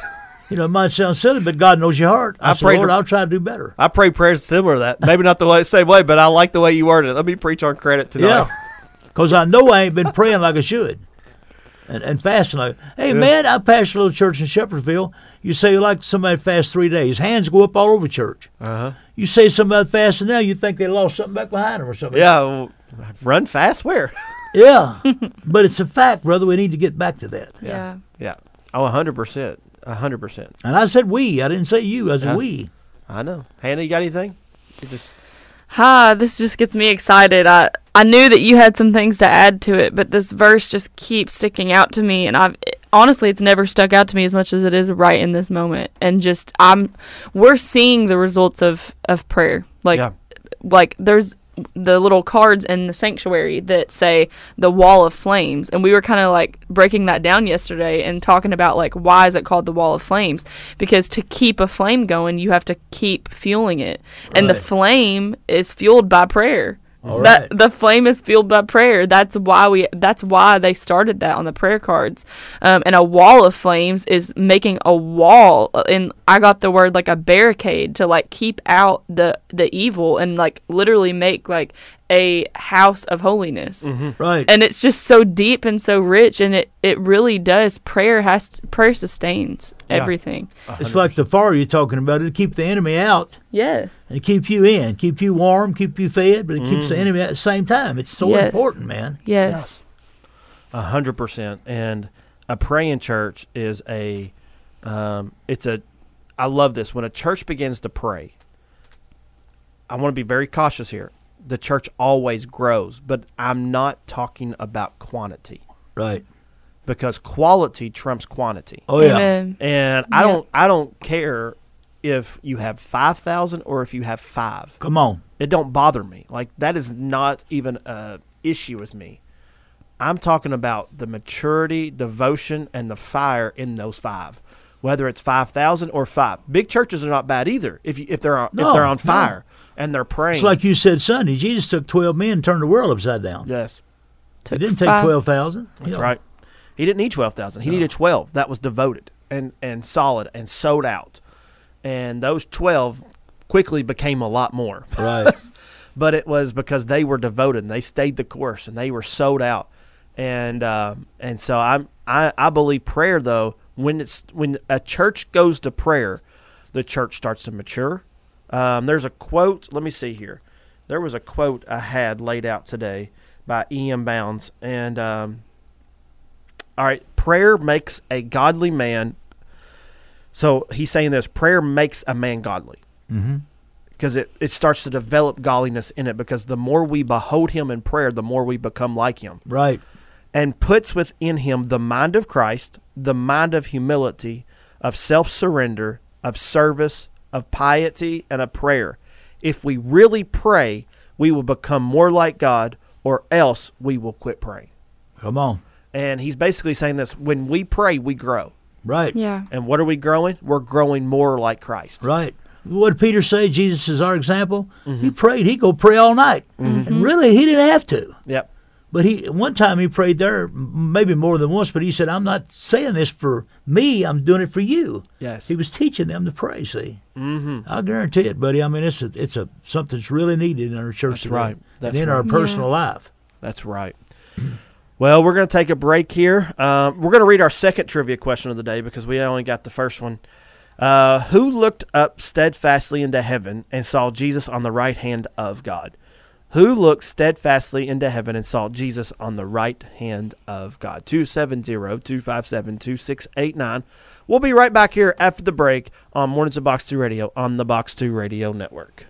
It might sound silly, but God knows your heart. I said, Lord, I'll try to do better. I pray prayers similar to that. Maybe not the same way, but I like the way you worded it. Let me preach on credit tonight. Yeah, because I know I ain't been praying like I should. And fasting like, hey, man, I pastor a little church in Shepherdsville. You say you like somebody fast 3 days. Hands go up all over church. Uh-huh. You say something about fasting now, you think they lost something back behind them or something. Yeah, well, run fast where? Yeah, but it's a fact, brother. We need to get back to that. Yeah. Yeah. Oh, 100%. 100%. And I said we. I didn't say you. I said we. I know. Hannah, you got anything? You just... This just gets me excited. I knew that you had some things to add to it, but this verse just keeps sticking out to me, and honestly, it's never stuck out to me as much as it is right in this moment. And just we're seeing the results of prayer. Like there's the little cards in the sanctuary that say the wall of flames, and we were kind of like breaking that down yesterday and talking about like why is it called the wall of flames, because to keep a flame going you have to keep fueling it, and the flame is fueled by prayer. Right. The flame is fueled by prayer. That's why they started that on the prayer cards. And a wall of flames is making a wall, and I got the word like a barricade to like keep out the evil and like literally make like a house of holiness. Mm-hmm. Right. And it's just so deep and so rich, and it really does. Prayer sustains everything. 100%. It's like the fire you're talking about. It'll keep the enemy out. Yeah. And keep you in, keep you warm, keep you fed, but it keeps the enemy at the same time. It's so important, man. Yes. 100%. And a praying church is I love this. When a church begins to pray, I want to be very cautious here. The church always grows, but I'm not talking about quantity. Right. Because quality trumps quantity. Oh, yeah. Amen. And I don't care if you have 5,000 or if you have 5. Come on. It don't bother me. Like, that is not even a issue with me. I'm talking about the maturity, devotion, and the fire in those 5. Whether it's 5,000 or 5. Big churches are not bad either if they're on fire and they're praying. It's like you said Sunday. Jesus took 12 men and turned the world upside down. Yes. He didn't take 12,000. That's right. He didn't need 12,000. He needed 12 that was devoted and solid and sold out. And those 12 quickly became a lot more. Right. But it was because they were devoted and they stayed the course and they were sold out. And so I believe prayer, though, when a church goes to prayer, the church starts to mature. There's a quote. Let me see here. There was a quote I had laid out today by E.M. Bounds, and all right, prayer makes a godly man. So he's saying this: prayer makes a man godly, because it starts to develop godliness in it. Because the more we behold Him in prayer, the more we become like Him. Right. And puts within him the mind of Christ, the mind of humility, of self-surrender, of service, of piety, and of prayer. If we really pray, we will become more like God, or else we will quit praying. Come on. And he's basically saying this: when we pray, we grow. Right. Yeah. And what are we growing? We're growing more like Christ. Right. What did Peter say? Jesus is our example. He prayed. He'd go pray all night. And really, he didn't have to. Yep. But one time he prayed there, maybe more than once, but he said, I'm not saying this for me, I'm doing it for you. Yes. He was teaching them to pray, see. I'll guarantee it, buddy. I mean, it's something that's really needed in our church today. Right. That's and in our personal life. That's right. Well, we're going to take a break here. We're going to read our second trivia question of the day because we only got the first one. Who looked up steadfastly into heaven and saw Jesus on the right hand of God? who looked steadfastly into heaven and saw Jesus on the right hand of God. 270-257-2689. We'll be right back here after the break on Mornings of Box 2 Radio on the Box 2 Radio Network.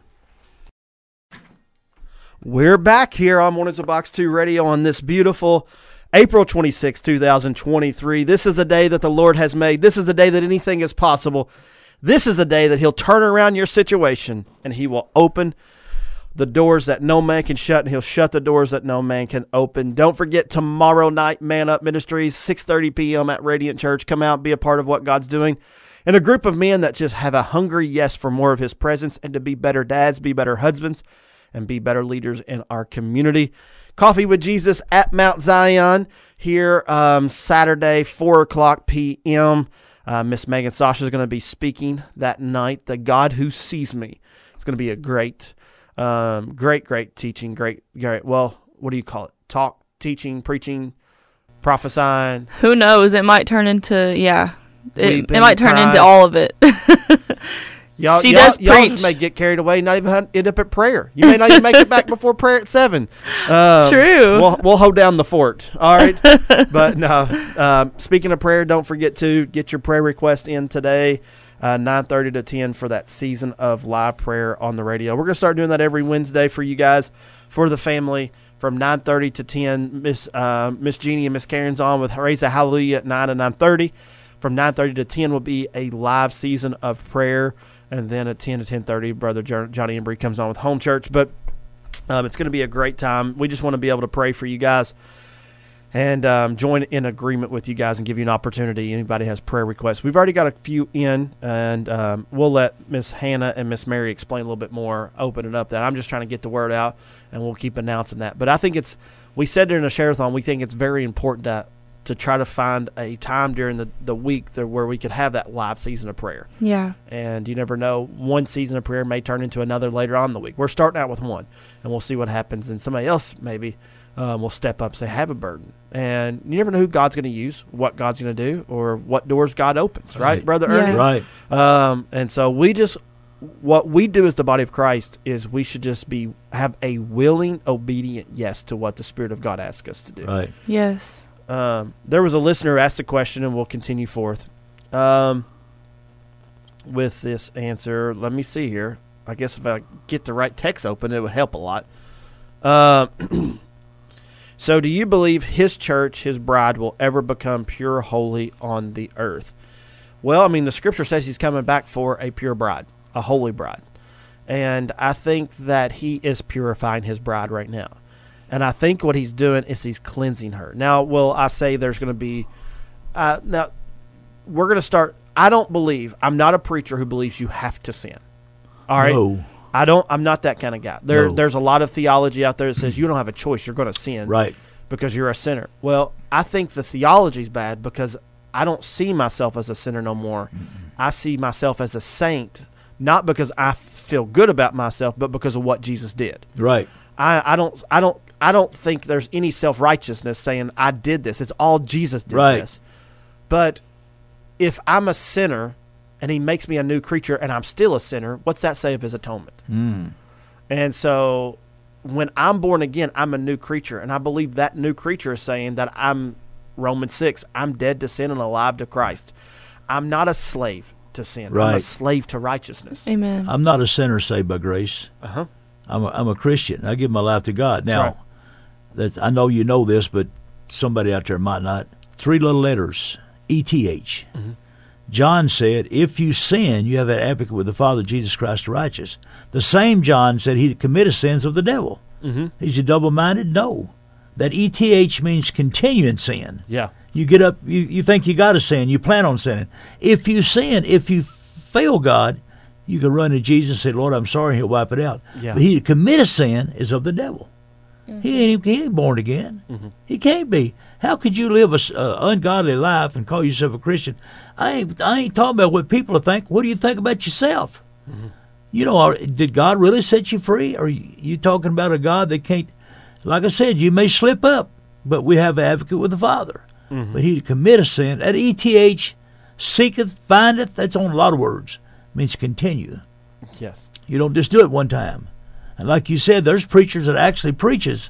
We're back here on Mornings of Box 2 Radio on this beautiful April 26, 2023. This is a day that the Lord has made. This is a day that anything is possible. This is a day that He'll turn around your situation and He will open the doors that no man can shut, and He'll shut the doors that no man can open. Don't forget tomorrow night, Man Up Ministries, 6:30 p.m. at Radiant Church. Come out, be a part of what God's doing. And a group of men that just have a hungry yes for more of His presence and to be better dads, be better husbands, and be better leaders in our community. Coffee with Jesus at Mount Zion here Saturday, 4 o'clock p.m. Miss Megan Sasha is going to be speaking that night. The God Who Sees Me. It's going to be a great teaching. Great. Well, what do you call it? Talk, teaching, preaching, prophesying. Who knows? It might turn into, It might turn crying. into all of it. Y'all She does preach. just may get carried away, not even end up at prayer. You may not even make it back before prayer at 7. True. We'll hold down the fort. All right. But no. Speaking of prayer, don't forget to get your prayer request in today, 9:30 to 10 for that season of live prayer on the radio. We're gonna start doing that every Wednesday for you guys, for the family, from 9:30 to 10. Miss Jeannie and Miss Karen's on with Raise a Hallelujah at 9 and 9:30. From 9:30 to 10 will be a live season of prayer. And then at 10 to 10:30, Brother Johnny Embry comes on with Home Church. But it's going to be a great time. We just want to be able to pray for you guys and join in agreement with you guys and give you an opportunity. Anybody has prayer requests. We've already got a few in, and we'll let Miss Hannah and Miss Mary explain a little bit more, open it up. That I'm just trying to get the word out, and we'll keep announcing that. But I think we said during the share-a-thon, we think it's very important to try to find a time during the week where we could have that live season of prayer. Yeah. And you never know, one season of prayer may turn into another later on in the week. We're starting out with one, and we'll see what happens. And somebody else maybe will step up and say, have a burden. And you never know who God's going to use, what God's going to do, or what doors God opens, right, Brother Yeah. Ernie? Right. And so what we do as the body of Christ is we should just have a willing, obedient yes to what the Spirit of God asks us to do. Right. Yes. There was a listener who asked a question, and we'll continue forth with this answer. Let me see here. I guess if I get the right text open, it would help a lot. So do you believe His church, His bride, will ever become pure, holy on the earth? Well, I mean, the Scripture says He's coming back for a pure bride, a holy bride. And I think that He is purifying His bride right now. And I think what He's doing is He's cleansing her. Now, will I say there's going to be now we're going to start. I'm not a preacher who believes you have to sin. All right? No. I'm not that kind of guy. No. There's a lot of theology out there that says you don't have a choice. You're going to sin. Right. Because you're a sinner. Well, I think the theology's bad because I don't see myself as a sinner no more. Mm-hmm. I see myself as a saint, not because I feel good about myself, but because of what Jesus did. Right. I don't think there's any self-righteousness saying I did this. It's all Jesus did this. But if I'm a sinner and He makes me a new creature and I'm still a sinner, what's that say of His atonement? And so when I'm born again, I'm a new creature. And I believe that new creature is saying that Romans 6, I'm dead to sin and alive to Christ. I'm not a slave to sin. Right. I'm a slave to righteousness. Amen. I'm not a sinner saved by grace. Uh-huh. I'm a Christian. I give my life to God. Now, I know you know this, but somebody out there might not. 3 little letters, ETH. Mm-hmm. John said, if you sin, you have an advocate with the Father, Jesus Christ the righteous. The same John said he committed sins of the devil. Mm-hmm. Is he double-minded? No. That ETH means continue in sin. Yeah. You get up, you think you got to sin, you plan on sinning. If you sin, if you fail God, you can run to Jesus and say, Lord, I'm sorry, He'll wipe it out. Yeah. But he that committeth sin is of the devil. Mm-hmm. He ain't born again. Mm-hmm. He can't be. How could you live an ungodly life and call yourself a Christian? I ain't talking about what people think. What do you think about yourself? Mm-hmm. You know, did God really set you free? Or are you talking about a God that can't? Like I said, you may slip up, but we have an advocate with the Father. Mm-hmm. But he that committeth sin, at ETH, seeketh, findeth, that's on a lot of words. Means continue. Yes. You don't just do it one time. And like you said, there's preachers that actually preaches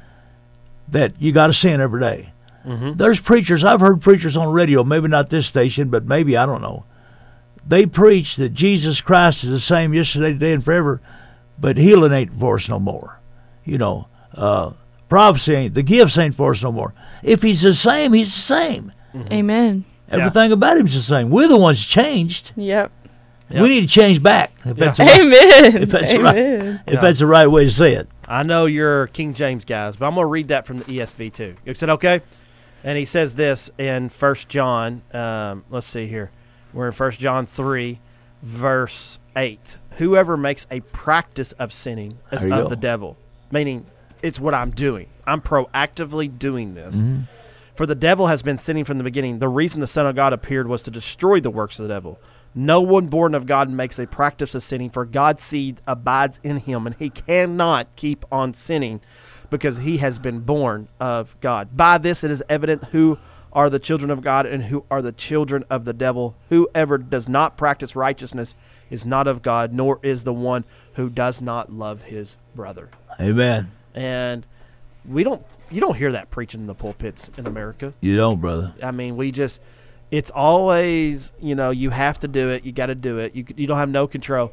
that you got to sin every day. Mm-hmm. There's preachers, I've heard preachers on radio, maybe not this station, but maybe, I don't know. They preach that Jesus Christ is the same yesterday, today, and forever, but healing ain't for us no more. You know, prophecy ain't, the gifts ain't for us no more. If he's the same, he's the same. Mm-hmm. Amen. Everything about him's the same. We're the ones changed. Yep. We need to change back. If that's the Amen. if that's the Amen. right, if that's the right way to say it. I know you're King James guys, but I'm going to read that from the ESV too. Is it okay? And he says this in 1 John. Let's see here. We're in 1 John 3, verse 8. Whoever makes a practice of sinning is There you of go. the devil. Meaning, it's what I'm doing. I'm proactively doing this. Mm-hmm. For the devil has been sinning from the beginning. The reason the Son of God appeared was to destroy the works of the devil. No one born of God makes a practice of sinning, for God's seed abides in him, and he cannot keep on sinning because he has been born of God. By this it is evident who are the children of God and who are the children of the devil. Whoever does not practice righteousness is not of God, nor is the one who does not love his brother. Amen. And you don't hear that preaching in the pulpits in America. You don't, brother. I mean, it's always, you have to do it. You got to do it. You don't have no control.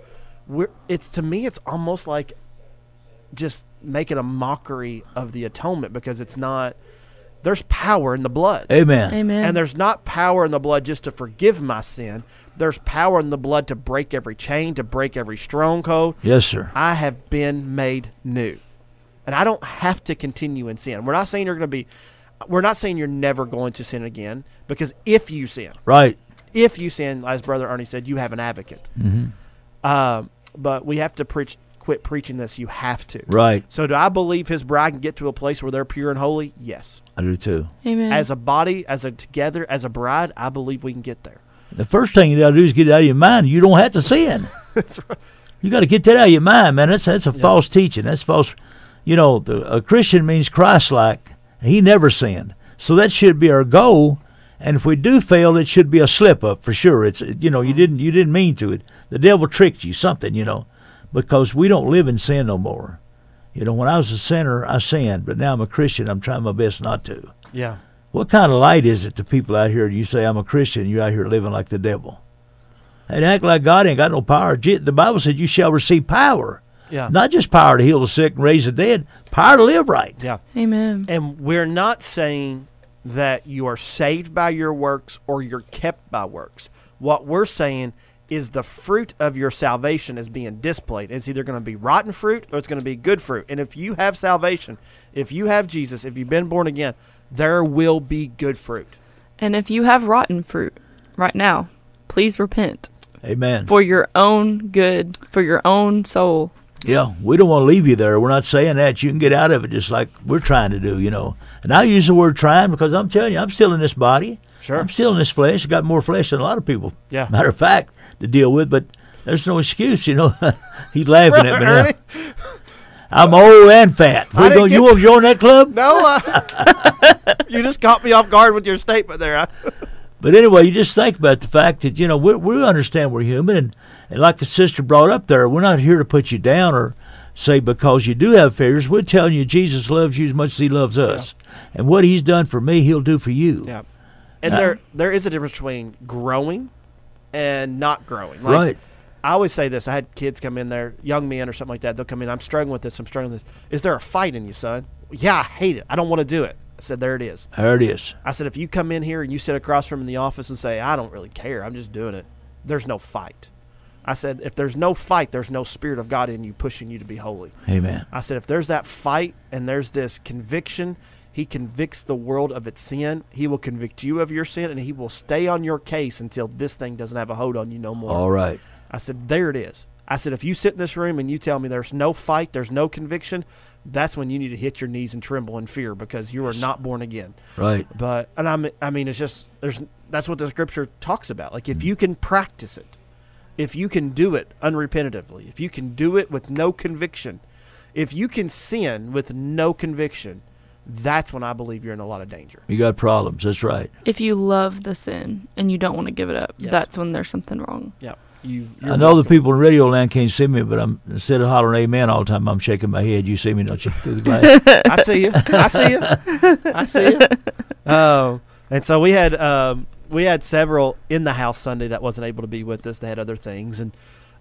To me, it's almost like just making a mockery of the atonement because it's not, there's power in the blood. Amen. Amen. And there's not power in the blood just to forgive my sin. There's power in the blood to break every chain, to break every stronghold. Yes, sir. I have been made new. And I don't have to continue in sin. We're not saying you're never going to sin again, because if you sin, Right. as Brother Ernie said, you have an advocate. Mm-hmm. But we have to quit preaching this. You have to. Right. So do I believe his bride can get to a place where they're pure and holy? Yes. I do too. Amen. As a body, together, as a bride, I believe we can get there. The first thing you got to do is get it out of your mind. You don't have to sin. That's right. You got to get that out of your mind, man. That's a false teaching. That's false. A Christian means Christ-like. He never sinned. So that should be our goal. And if we do fail, it should be a slip-up for sure. It's you didn't mean to it. The devil tricked you, something, because we don't live in sin no more. When I was a sinner, I sinned, but now I'm a Christian. I'm trying my best not to. Yeah. What kind of light is it to people out here? You say, I'm a Christian, you're out here living like the devil. And act like God ain't got no power. The Bible said you shall receive power. Yeah. Not just power to heal the sick and raise the dead, power to live right. Yeah. Amen. And we're not saying that you are saved by your works or you're kept by works. What we're saying is the fruit of your salvation is being displayed. It's either going to be rotten fruit or it's going to be good fruit. And if you have salvation, if you have Jesus, if you've been born again, there will be good fruit. And if you have rotten fruit right now, please repent Amen. for your own good, for your own soul. Yeah, we don't want to leave you there. We're not saying that. You can get out of it just like we're trying to do, And I use the word trying because I'm telling you, I'm still in this body. Sure. I'm still in this flesh. I got more flesh than a lot of people. Yeah. Matter of fact, to deal with, but there's no excuse, He's laughing at me now. Ernie? I'm old and fat. You want to join that club? No, you just caught me off guard with your statement there. But anyway, you just think about the fact that, we understand we're human. And like the sister brought up there, we're not here to put you down or say because you do have failures. We're telling you Jesus loves you as much as he loves us. Yeah. And what he's done for me, he'll do for you. Yeah. And there is a difference between growing and not growing. Like, right. I always say this. I had kids come in there, young men or something like that. They'll come in, I'm struggling with this, I'm struggling with this. Is there a fight in you, son? Yeah, I hate it. I don't want to do it. I said, there it is. There it is. I said, if you come in here and you sit across from him in the office and say, I don't really care, I'm just doing it, there's no fight. I said, if there's no fight, there's no Spirit of God in you pushing you to be holy. Amen. I said, if there's that fight and there's this conviction, he convicts the world of its sin. He will convict you of your sin, and he will stay on your case until this thing doesn't have a hold on you no more. All right. I said, there it is. I said, if you sit in this room and you tell me there's no fight, there's no conviction, that's when you need to hit your knees and tremble in fear because you are not born again. Right. But, and I mean, it's just, that's what the scripture talks about. Like, if you can practice it, if you can do it unrepentatively, if you can do it with no conviction, if you can sin with no conviction, that's when I believe you're in a lot of danger. You got problems. That's right. If you love the sin and you don't want to give it up, Yes. that's when there's something wrong. Yeah. you're I know the welcome. people in Radio Land can't see me, but instead of hollering amen all the time, I'm shaking my head. You see me, don't you, through the glass? I see you. I see you. I see you. And so we had several in the house Sunday that wasn't able to be with us. They had other things, and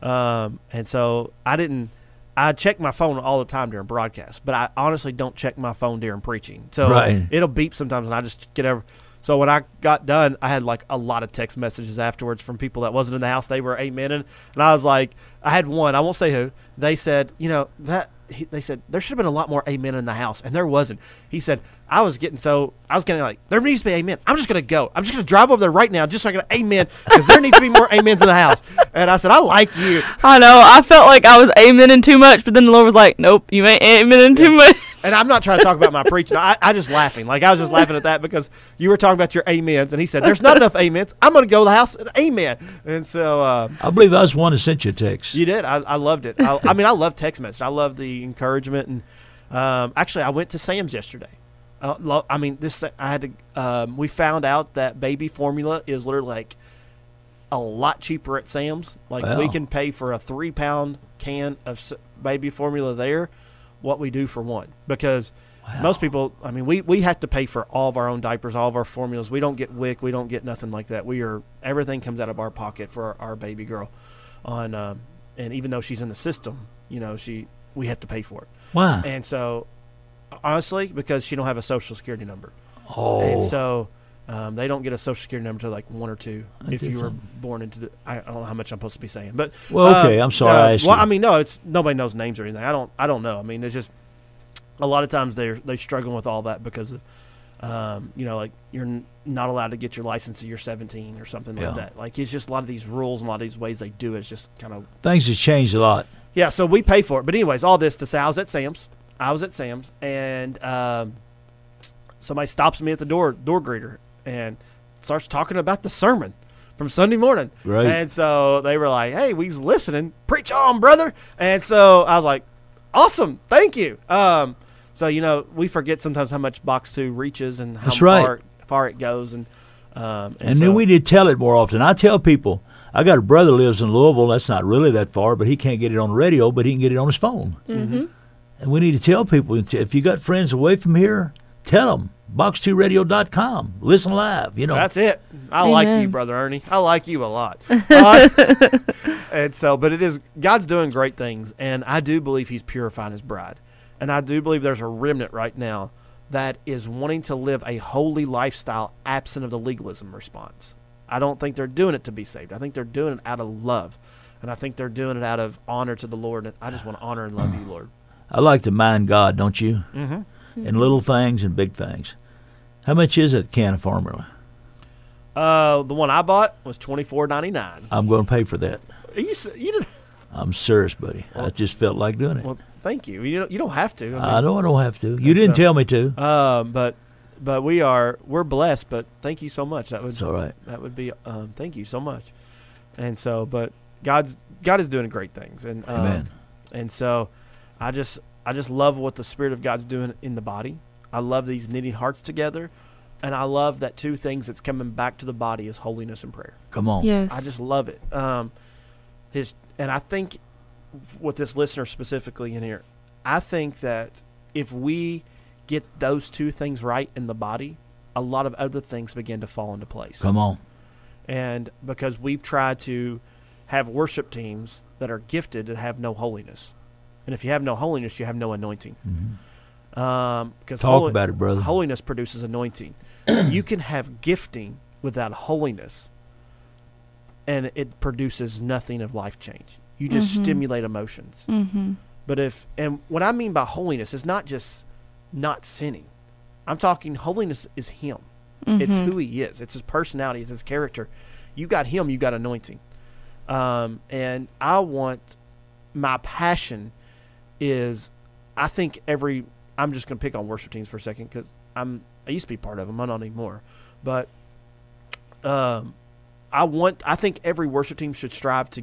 so I check my phone all the time during broadcast, but I honestly don't check my phone during preaching. So Right. it'll beep sometimes, and I just get over. So when I got done, I had like a lot of text messages afterwards from people that wasn't in the house. They were amening, and I was like, I had one. I won't say who. They said, they said there should have been a lot more amen in the house, and there wasn't. He said I was getting like, there needs to be amen. I'm just gonna go. I'm just gonna drive over there right now, just so I can amen, because there needs to be more amens in the house. And I said, I like you. I know. I felt like I was amening too much, but then the Lord was like, "Nope, you ain't amening too much." And I'm not trying to talk about my preaching. I just laughing. Like, I was just laughing at that because you were talking about your amens. And he said, there's not enough amens. I'm going to go to the house and amen. And so I believe I was the one that sent you a text. you did. I loved it. I mean, I love text message. I love the encouragement. And actually, I went to Sam's yesterday. I mean, we found out that baby formula is literally like a lot cheaper at Sam's. Like, Wow. we can pay for a 3-pound can of baby formula there what we do for one, because most people, I mean, we have to pay for all of our own diapers, all of our formulas. We don't get WIC, we don't get nothing like that. Everything comes out of our pocket for our baby girl. And even though she's in the system, we have to pay for it. Why? And so, honestly, because she don't have a social security number, Oh, and so they don't get a social security number until like 1 or 2 I if did you were something. born into the. I don't know how much I'm supposed to be saying, but well, okay. I'm sorry. I asked well, you. I mean, no, it's nobody knows names or anything. I don't know. I mean, it's just a lot of times they struggle with all that because of, like you're not allowed to get your license until you're 17 or something Yeah. like that. Like, it's just a lot of these rules and a lot of these ways they do it. It's just kind of Things have changed a lot. yeah. So we pay for it, but anyways, all this to say, I was at Sam's, and somebody stops me at the door greeter and starts talking about the sermon from Sunday morning. Right. And so they were like, hey, we's listening. Preach on, brother. And so I was like, awesome. Thank you. So, we forget sometimes how much Box 2 reaches and how That's right. far it goes. And And so, then we need to tell it more often. I tell people, I got a brother lives in Louisville. That's not really that far, but he can't get it on the radio, but he can get it on his phone. Mm-hmm. And we need to tell people, if you got friends away from here, tell them. Box2radio.com. Listen live. That's it. I like you, Amen. Brother Ernie. I like you a lot. And so, but God's doing great things, and I do believe He's purifying His bride. And I do believe there's a remnant right now that is wanting to live a holy lifestyle absent of the legalism response. I don't think they're doing it to be saved. I think they're doing it out of love. And I think they're doing it out of honor to the Lord. And I just want to honor and love you, Lord. I like to mind God, don't you? Mm-hmm. In little things and big things. How much is a can of formula? The one I bought was $24.99. I'm going to pay for that. You didn't. I'm serious, buddy. I just felt like doing it. Well, thank you. You don't have to. I know I don't have to. You didn't tell me to. But we're blessed. But thank you so much. It's all right. That would be. Thank you so much. And so, but God is doing great things. And Amen. And so, I just love what the Spirit of God's doing in the body. I love these knitting hearts together, and I love that two things that's coming back to the body is holiness and prayer. Come on. Yes. I just love it. And I think with this listener specifically in here, I think that if we get those two things right in the body, a lot of other things begin to fall into place. Come on. And because we've tried to have worship teams that are gifted and have no holiness. And if you have no holiness, you have no anointing. Mm-hmm. Because Talk about it, brother. Holiness produces anointing. You can have gifting without holiness, and it produces nothing of life change. You just stimulate emotions. Mm-hmm. And what I mean by holiness is not just not sinning. I'm talking holiness is Him. Mm-hmm. It's who He is. It's His personality. It's His character. You got Him, you got anointing. And my passion is, I think I'm just going to pick on worship teams for a second because I used to be part of them. I'm not anymore. But I think every worship team should strive to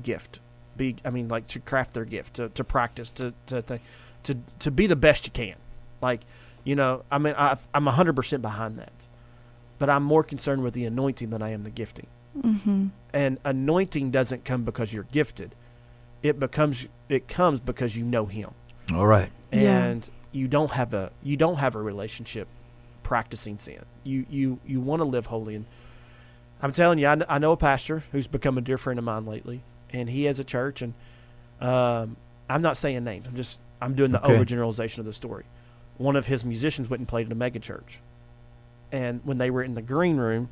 to craft their gift, to practice, to be the best you can. I'm 100% behind that. But I'm more concerned with the anointing than I am the gifting. And anointing doesn't come because you're gifted. It comes because you know Him. All right. And you don't have a relationship practicing sin. You want to live holy. And I'm telling you, I know a pastor who's become a dear friend of mine lately, and he has a church. And I'm not saying names. I'm doing the overgeneralization of the story. One of his musicians went and played in a mega church, and when they were in the green room,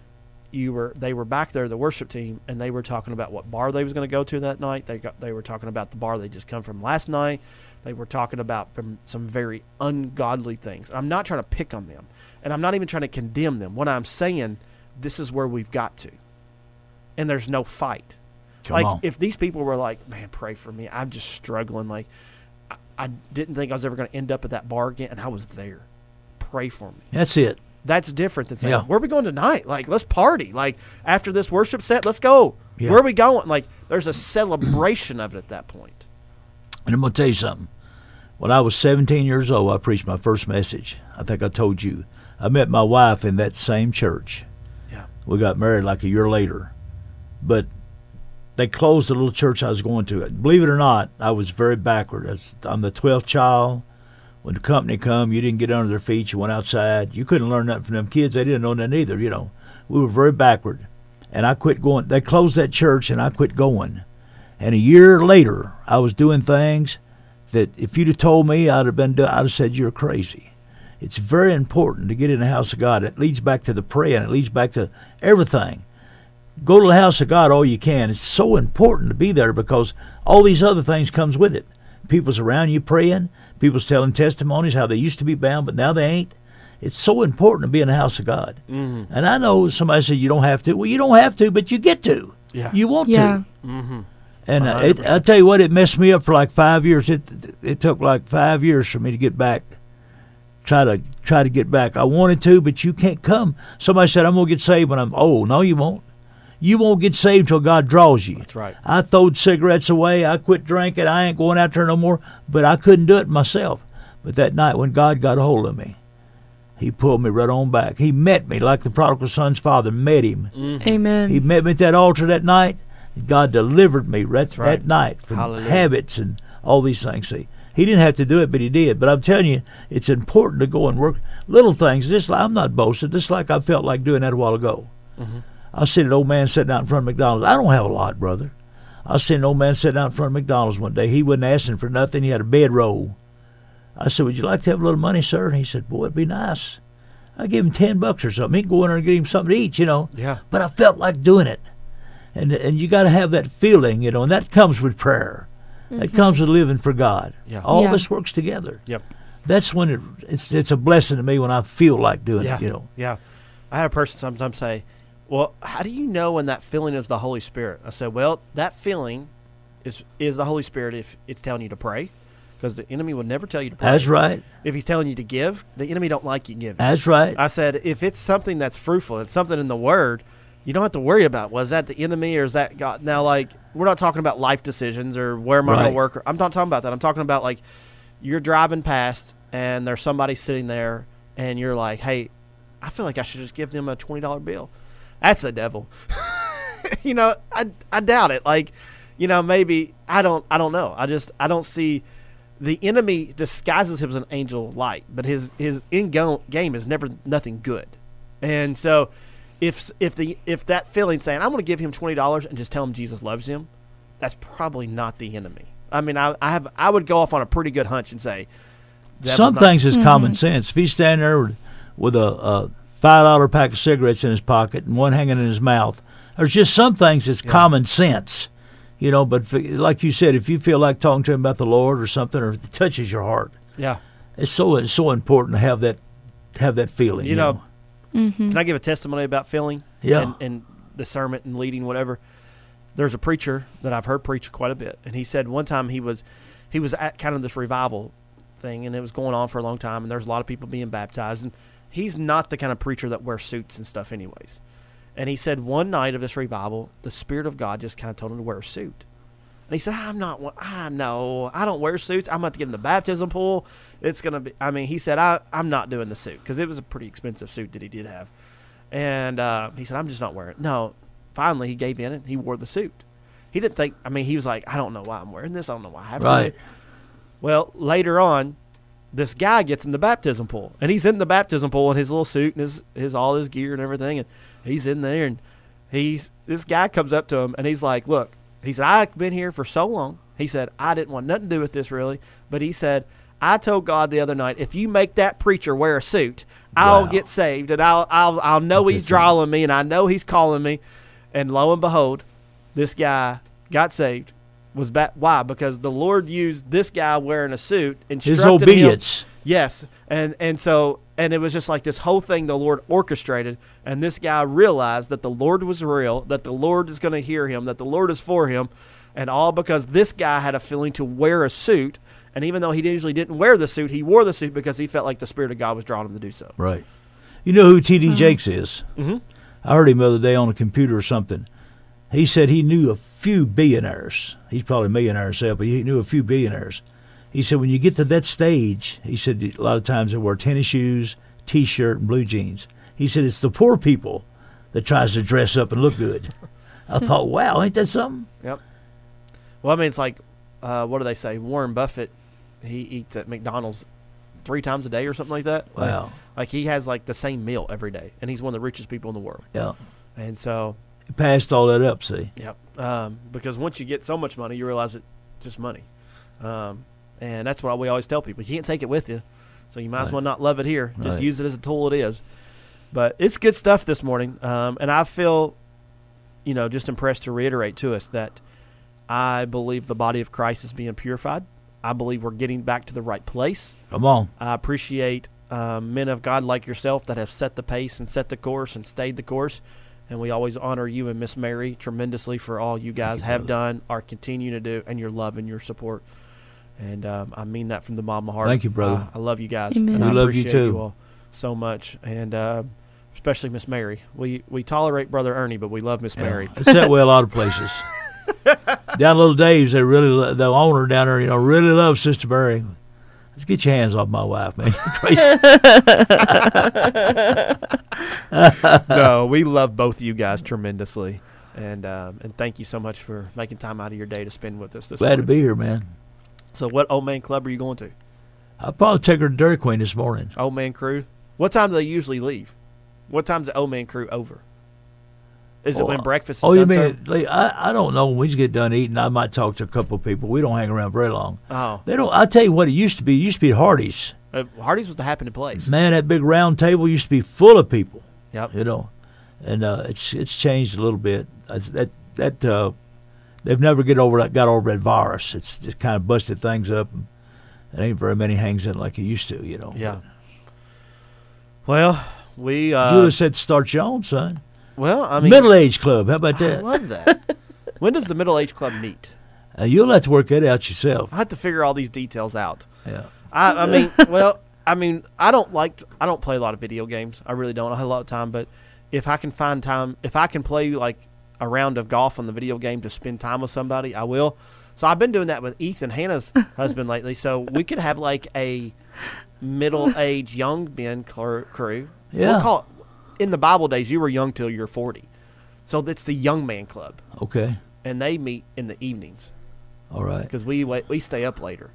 they were back there, the worship team, and they were talking about what bar they was going to go to that night. They were talking about the bar they just come from last night. They were talking about some very ungodly things. I'm not trying to pick on them, and I'm not even trying to condemn them. What I'm saying, this is where we've got to, and there's no fight. Come on. If these people were like, man, pray for me, I'm just struggling. Like, I didn't think I was ever going to end up at that bar again, and I was there. Pray for me. That's it. That's different than saying, where are we going tonight? Like, let's party. Like, after this worship set, let's go. Yeah. Where are we going? Like, there's a celebration of it at that point. And I'm going to tell you something. When I was 17 years old, I preached my first message. I think I told you. I met my wife in that same church. Yeah. We got married like a year later. But they closed the little church I was going to. Believe it or not, I was very backward. I'm the 12th child. When the company come, you didn't get under their feet. You went outside. You couldn't learn nothing from them kids. They didn't know nothing either, you know. We were very backward. And I quit going. They closed that church, and I quit going. And a year later, I was doing things that if you'd have told me, I'd have said, you're crazy. It's very important to get in the house of God. It leads back to the praying. It leads back to everything. Go to the house of God all you can. It's so important to be there because all these other things comes with it. People's around you praying. People's telling testimonies how they used to be bound, but now they ain't. It's so important to be in the house of God. Mm-hmm. And I know somebody said you don't have to. Well, you don't have to, but you get to. Yeah. You want to. Mm-hmm. And I'll tell you what, it messed me up for like 5 years. It took like 5 years for me to get back. Try to get back. I wanted to, but you can't come. Somebody said, I'm going to get saved when I'm old. No, you won't. You won't get saved till God draws you. That's right. I throwed cigarettes away. I quit drinking. I ain't going out there no more. But I couldn't do it myself. But that night when God got a hold of me, He pulled me right on back. He met me like the prodigal son's father met him. Mm-hmm. Amen. He met me at that altar that night. God delivered me that night from habits and all these things. See, He didn't have to do it, but He did. But I'm telling you, it's important to go and work little things. Just like, I'm not boasting. Just like I felt like doing that a while ago. Mm-hmm. I seen an old man sitting out in front of McDonald's. I don't have a lot, brother. I seen an old man sitting out in front of McDonald's one day. He wasn't asking for nothing. He had a bedroll. I said, would you like to have a little money, sir? And he said, boy, it'd be nice. I gave him $10 or something. He can go in there and get him something to eat, you know. Yeah. But I felt like doing it. And you got to have that feeling, you know, and that comes with prayer. Mm-hmm. That comes with living for God. Yeah. All this works together. Yep. That's when it's a blessing to me when I feel like doing it, you know. Yeah. I had a person sometimes say, well, how do you know when that feeling is the Holy Spirit? I said, well, that feeling is the Holy Spirit if it's telling you to pray, because the enemy would never tell you to pray. That's right. If he's telling you to give, the enemy don't like you giving. That's right. I said, if it's something that's fruitful, it's something in the Word, you don't have to worry about, was that the enemy or is that God? Now, like, we're not talking about life decisions or where am I going to work. I'm not talking about that. I'm talking about, like, you're driving past and there's somebody sitting there and you're like, hey, I feel like I should just give them a $20 bill. That's the devil. You know, I doubt it. Like, you know, maybe I don't know. I don't see. The enemy disguises him as an angel of light, but his end game is never nothing good. And so, if that feeling saying I'm going to give him $20 and just tell him Jesus loves him, that's probably not the enemy. I mean, I would go off on a pretty good hunch and say some things is common sense. If he's standing there with a $5 pack of cigarettes in his pocket and one hanging in his mouth, there's just some things that's common sense. You know, but like you said, if you feel like talking to him about the Lord or something, or if it touches your heart, it's so important to have that feeling. You know, can I give a testimony about feeling? Yeah. And discernment and leading, whatever. There's a preacher that I've heard preach quite a bit, and he said one time he was at kind of this revival thing, and it was going on for a long time, and there's a lot of people being baptized, and he's not the kind of preacher that wears suits and stuff, anyways. And he said one night of this revival, the Spirit of God just kind of told him to wear a suit. And he said, I don't wear suits. I'm about to get in the baptism pool. It's going to be, he said, I'm not doing the suit, because it was a pretty expensive suit that he did have. And he said, I'm just not wearing it. No, finally he gave in and he wore the suit. He didn't think. I mean, he was like, I don't know why I'm wearing this. I don't know why I have Right. to. Well, later on, this guy gets in the baptism pool, and he's in the baptism pool in his little suit and his all his gear and everything, and he's in there, and this guy comes up to him, and he's like, look, he said, I've been here for so long. He said, I didn't want nothing to do with this really, but he said, I told God the other night, if you make that preacher wear a suit, I'll Wow. get saved, and I'll know he's drawing me, and I know he's calling me, and lo and behold, this guy got saved. Why? Because the Lord used this guy wearing a suit, His instructed obedience. him. Yes, and it was just like this whole thing the Lord orchestrated, and this guy realized that the Lord was real, that the Lord is going to hear him, that the Lord is for him, and all because this guy had a feeling to wear a suit, and even though he usually didn't wear the suit, he wore the suit because he felt like the Spirit of God was drawing him to do so. Right. You know who T.D. Jakes is? Mhm. I heard him the other day on a computer or something. He said he knew a few billionaires. He's probably a millionaire himself, but he knew a few billionaires. He said when you get to that stage, he said a lot of times they wear tennis shoes, T-shirt, and blue jeans. He said it's the poor people that tries to dress up and look good. I thought, wow, ain't that something? Yep. Well, I mean, it's like, what do they say? Warren Buffett, he eats at McDonald's 3 times a day or something like that. Wow. Like he has like the same meal every day, and he's one of the richest people in the world. Yeah. And so, He passed all that up, see? yep. Because once you get so much money, you realize it's just money. And that's what we always tell people. You can't take it with you, so you might as well not love it here. Just Right. use it as a tool it is. But it's good stuff this morning, and I feel, just impressed to reiterate to us that I believe the body of Christ is being purified. I believe we're getting back to the right place. Come on. I appreciate men of God like yourself that have set the pace and set the course and stayed the course. And we always honor you and Miss Mary tremendously for all you guys have done, are continuing to do, and your love and your support. And I mean that from the bottom of my heart. Thank you, brother. I love you guys. Amen. And We I love you appreciate too. you all so much. And especially Miss Mary. We tolerate Brother Ernie, but we love Miss Mary. It's that way a lot of places. Down Little Dave's, the owner down there, really loves Sister Mary. Let's get your hands off my wife, man. Crazy. No, we love both of you guys tremendously. And thank you so much for making time out of your day to spend with us this Glad to morning. be here, man. So what Old Man Club are you going to? I'll probably take her to Dairy Queen this morning. Old Man Crew? What time do they usually leave? What time's the Old Man Crew over? Is it when breakfast is Oh, you done, sir? mean, like, I don't know. When we just get done eating, I might talk to a couple of people. We don't hang around very long. Oh. They don't. I'll tell you what it used to be. It used to be at Hardee's. Hardy's was the happening place. Man, that big round table used to be full of people. Yep. And it's changed a little bit. They've never got over that virus. It's just kind of busted things up. And there ain't very many hangs in like it used to. Yeah. Well, we. Judah said start your own, son. Well, I mean, Middle Age Club. How about I that? love that. When does the Middle Age Club meet? You'll have to work that out yourself. I have to figure all these details out. Yeah. I mean, I don't play a lot of video games. I really don't. I have a lot of time, but if I can find time, if I can play like a round of golf on the video game to spend time with somebody, I will. So I've been doing that with Ethan, Hannah's husband, lately. So we could have like a middle-aged young men crew. Yeah. We'll call it, in the Bible days, you were young till you're 40. So it's the young man club, Okay. and they meet in the evenings All right. because we stay up later.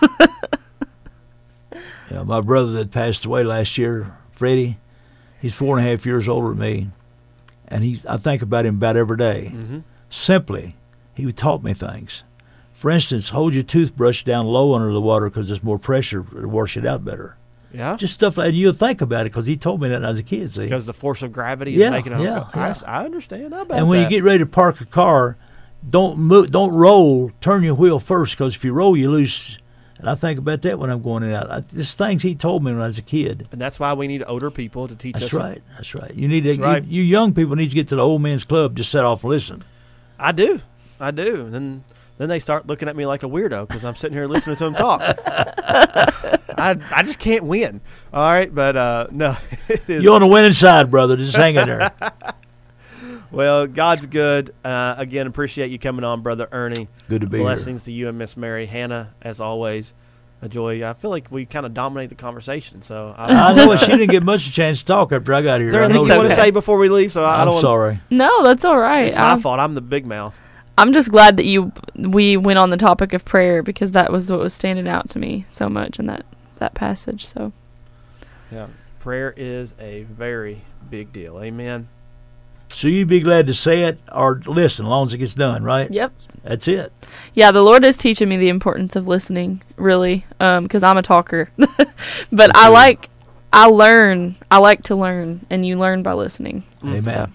Yeah, my brother that passed away last year, Freddie, he's 4.5 years older than me, and I think about him about every day. Mm-hmm. Simply, he taught me things. For instance, hold your toothbrush down low under the water because there's more pressure to wash it out better. Yeah. Just stuff like, and you'll think about it because he told me that when I was a kid. See, Because the force of gravity Yeah, is making it. yeah, yeah. I understand. How about and when that? you get ready to park a car, don't move, don't roll. Turn your wheel first because if you roll, you lose. And I think about that when I'm going in and out. This things he told me when I was a kid. And that's why we need older people to teach us. That's right. That's right. You need to. That's right. You young people need to get to the old men's club. Just set off and listen. I do. And then they start looking at me like a weirdo because I'm sitting here listening to them talk. I just can't win. All right, but no, it is. You're on the winning side, brother. Just hang in there. Well, God's good. Again, appreciate you coming on, Brother Ernie. Good to be here. Blessings to you and Miss Mary. Hannah, as always. Joy. I feel like we kind of dominate the conversation. So I know she didn't get much chance to talk after I got here. Is there I anything you noticed want to that. say before we leave? So I I'm don't. sorry. No, that's all right. It's my fault. I'm the big mouth. I'm just glad that we went on the topic of prayer, because that was what was standing out to me so much in that passage. So Yeah, prayer is a very big deal. Amen. So you'd be glad to say it or listen as long as it gets done, right? yep. That's it. Yeah, the Lord is teaching me the importance of listening, really, because I'm a talker. But I like to learn, and you learn by listening. Amen. So.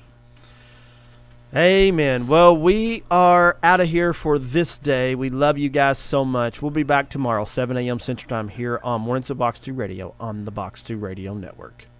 Amen. Well, we are out of here for this day. We love you guys so much. We'll be back tomorrow, 7 a.m. Central Time, here on Mornings of Box 2 Radio on the Box 2 Radio Network.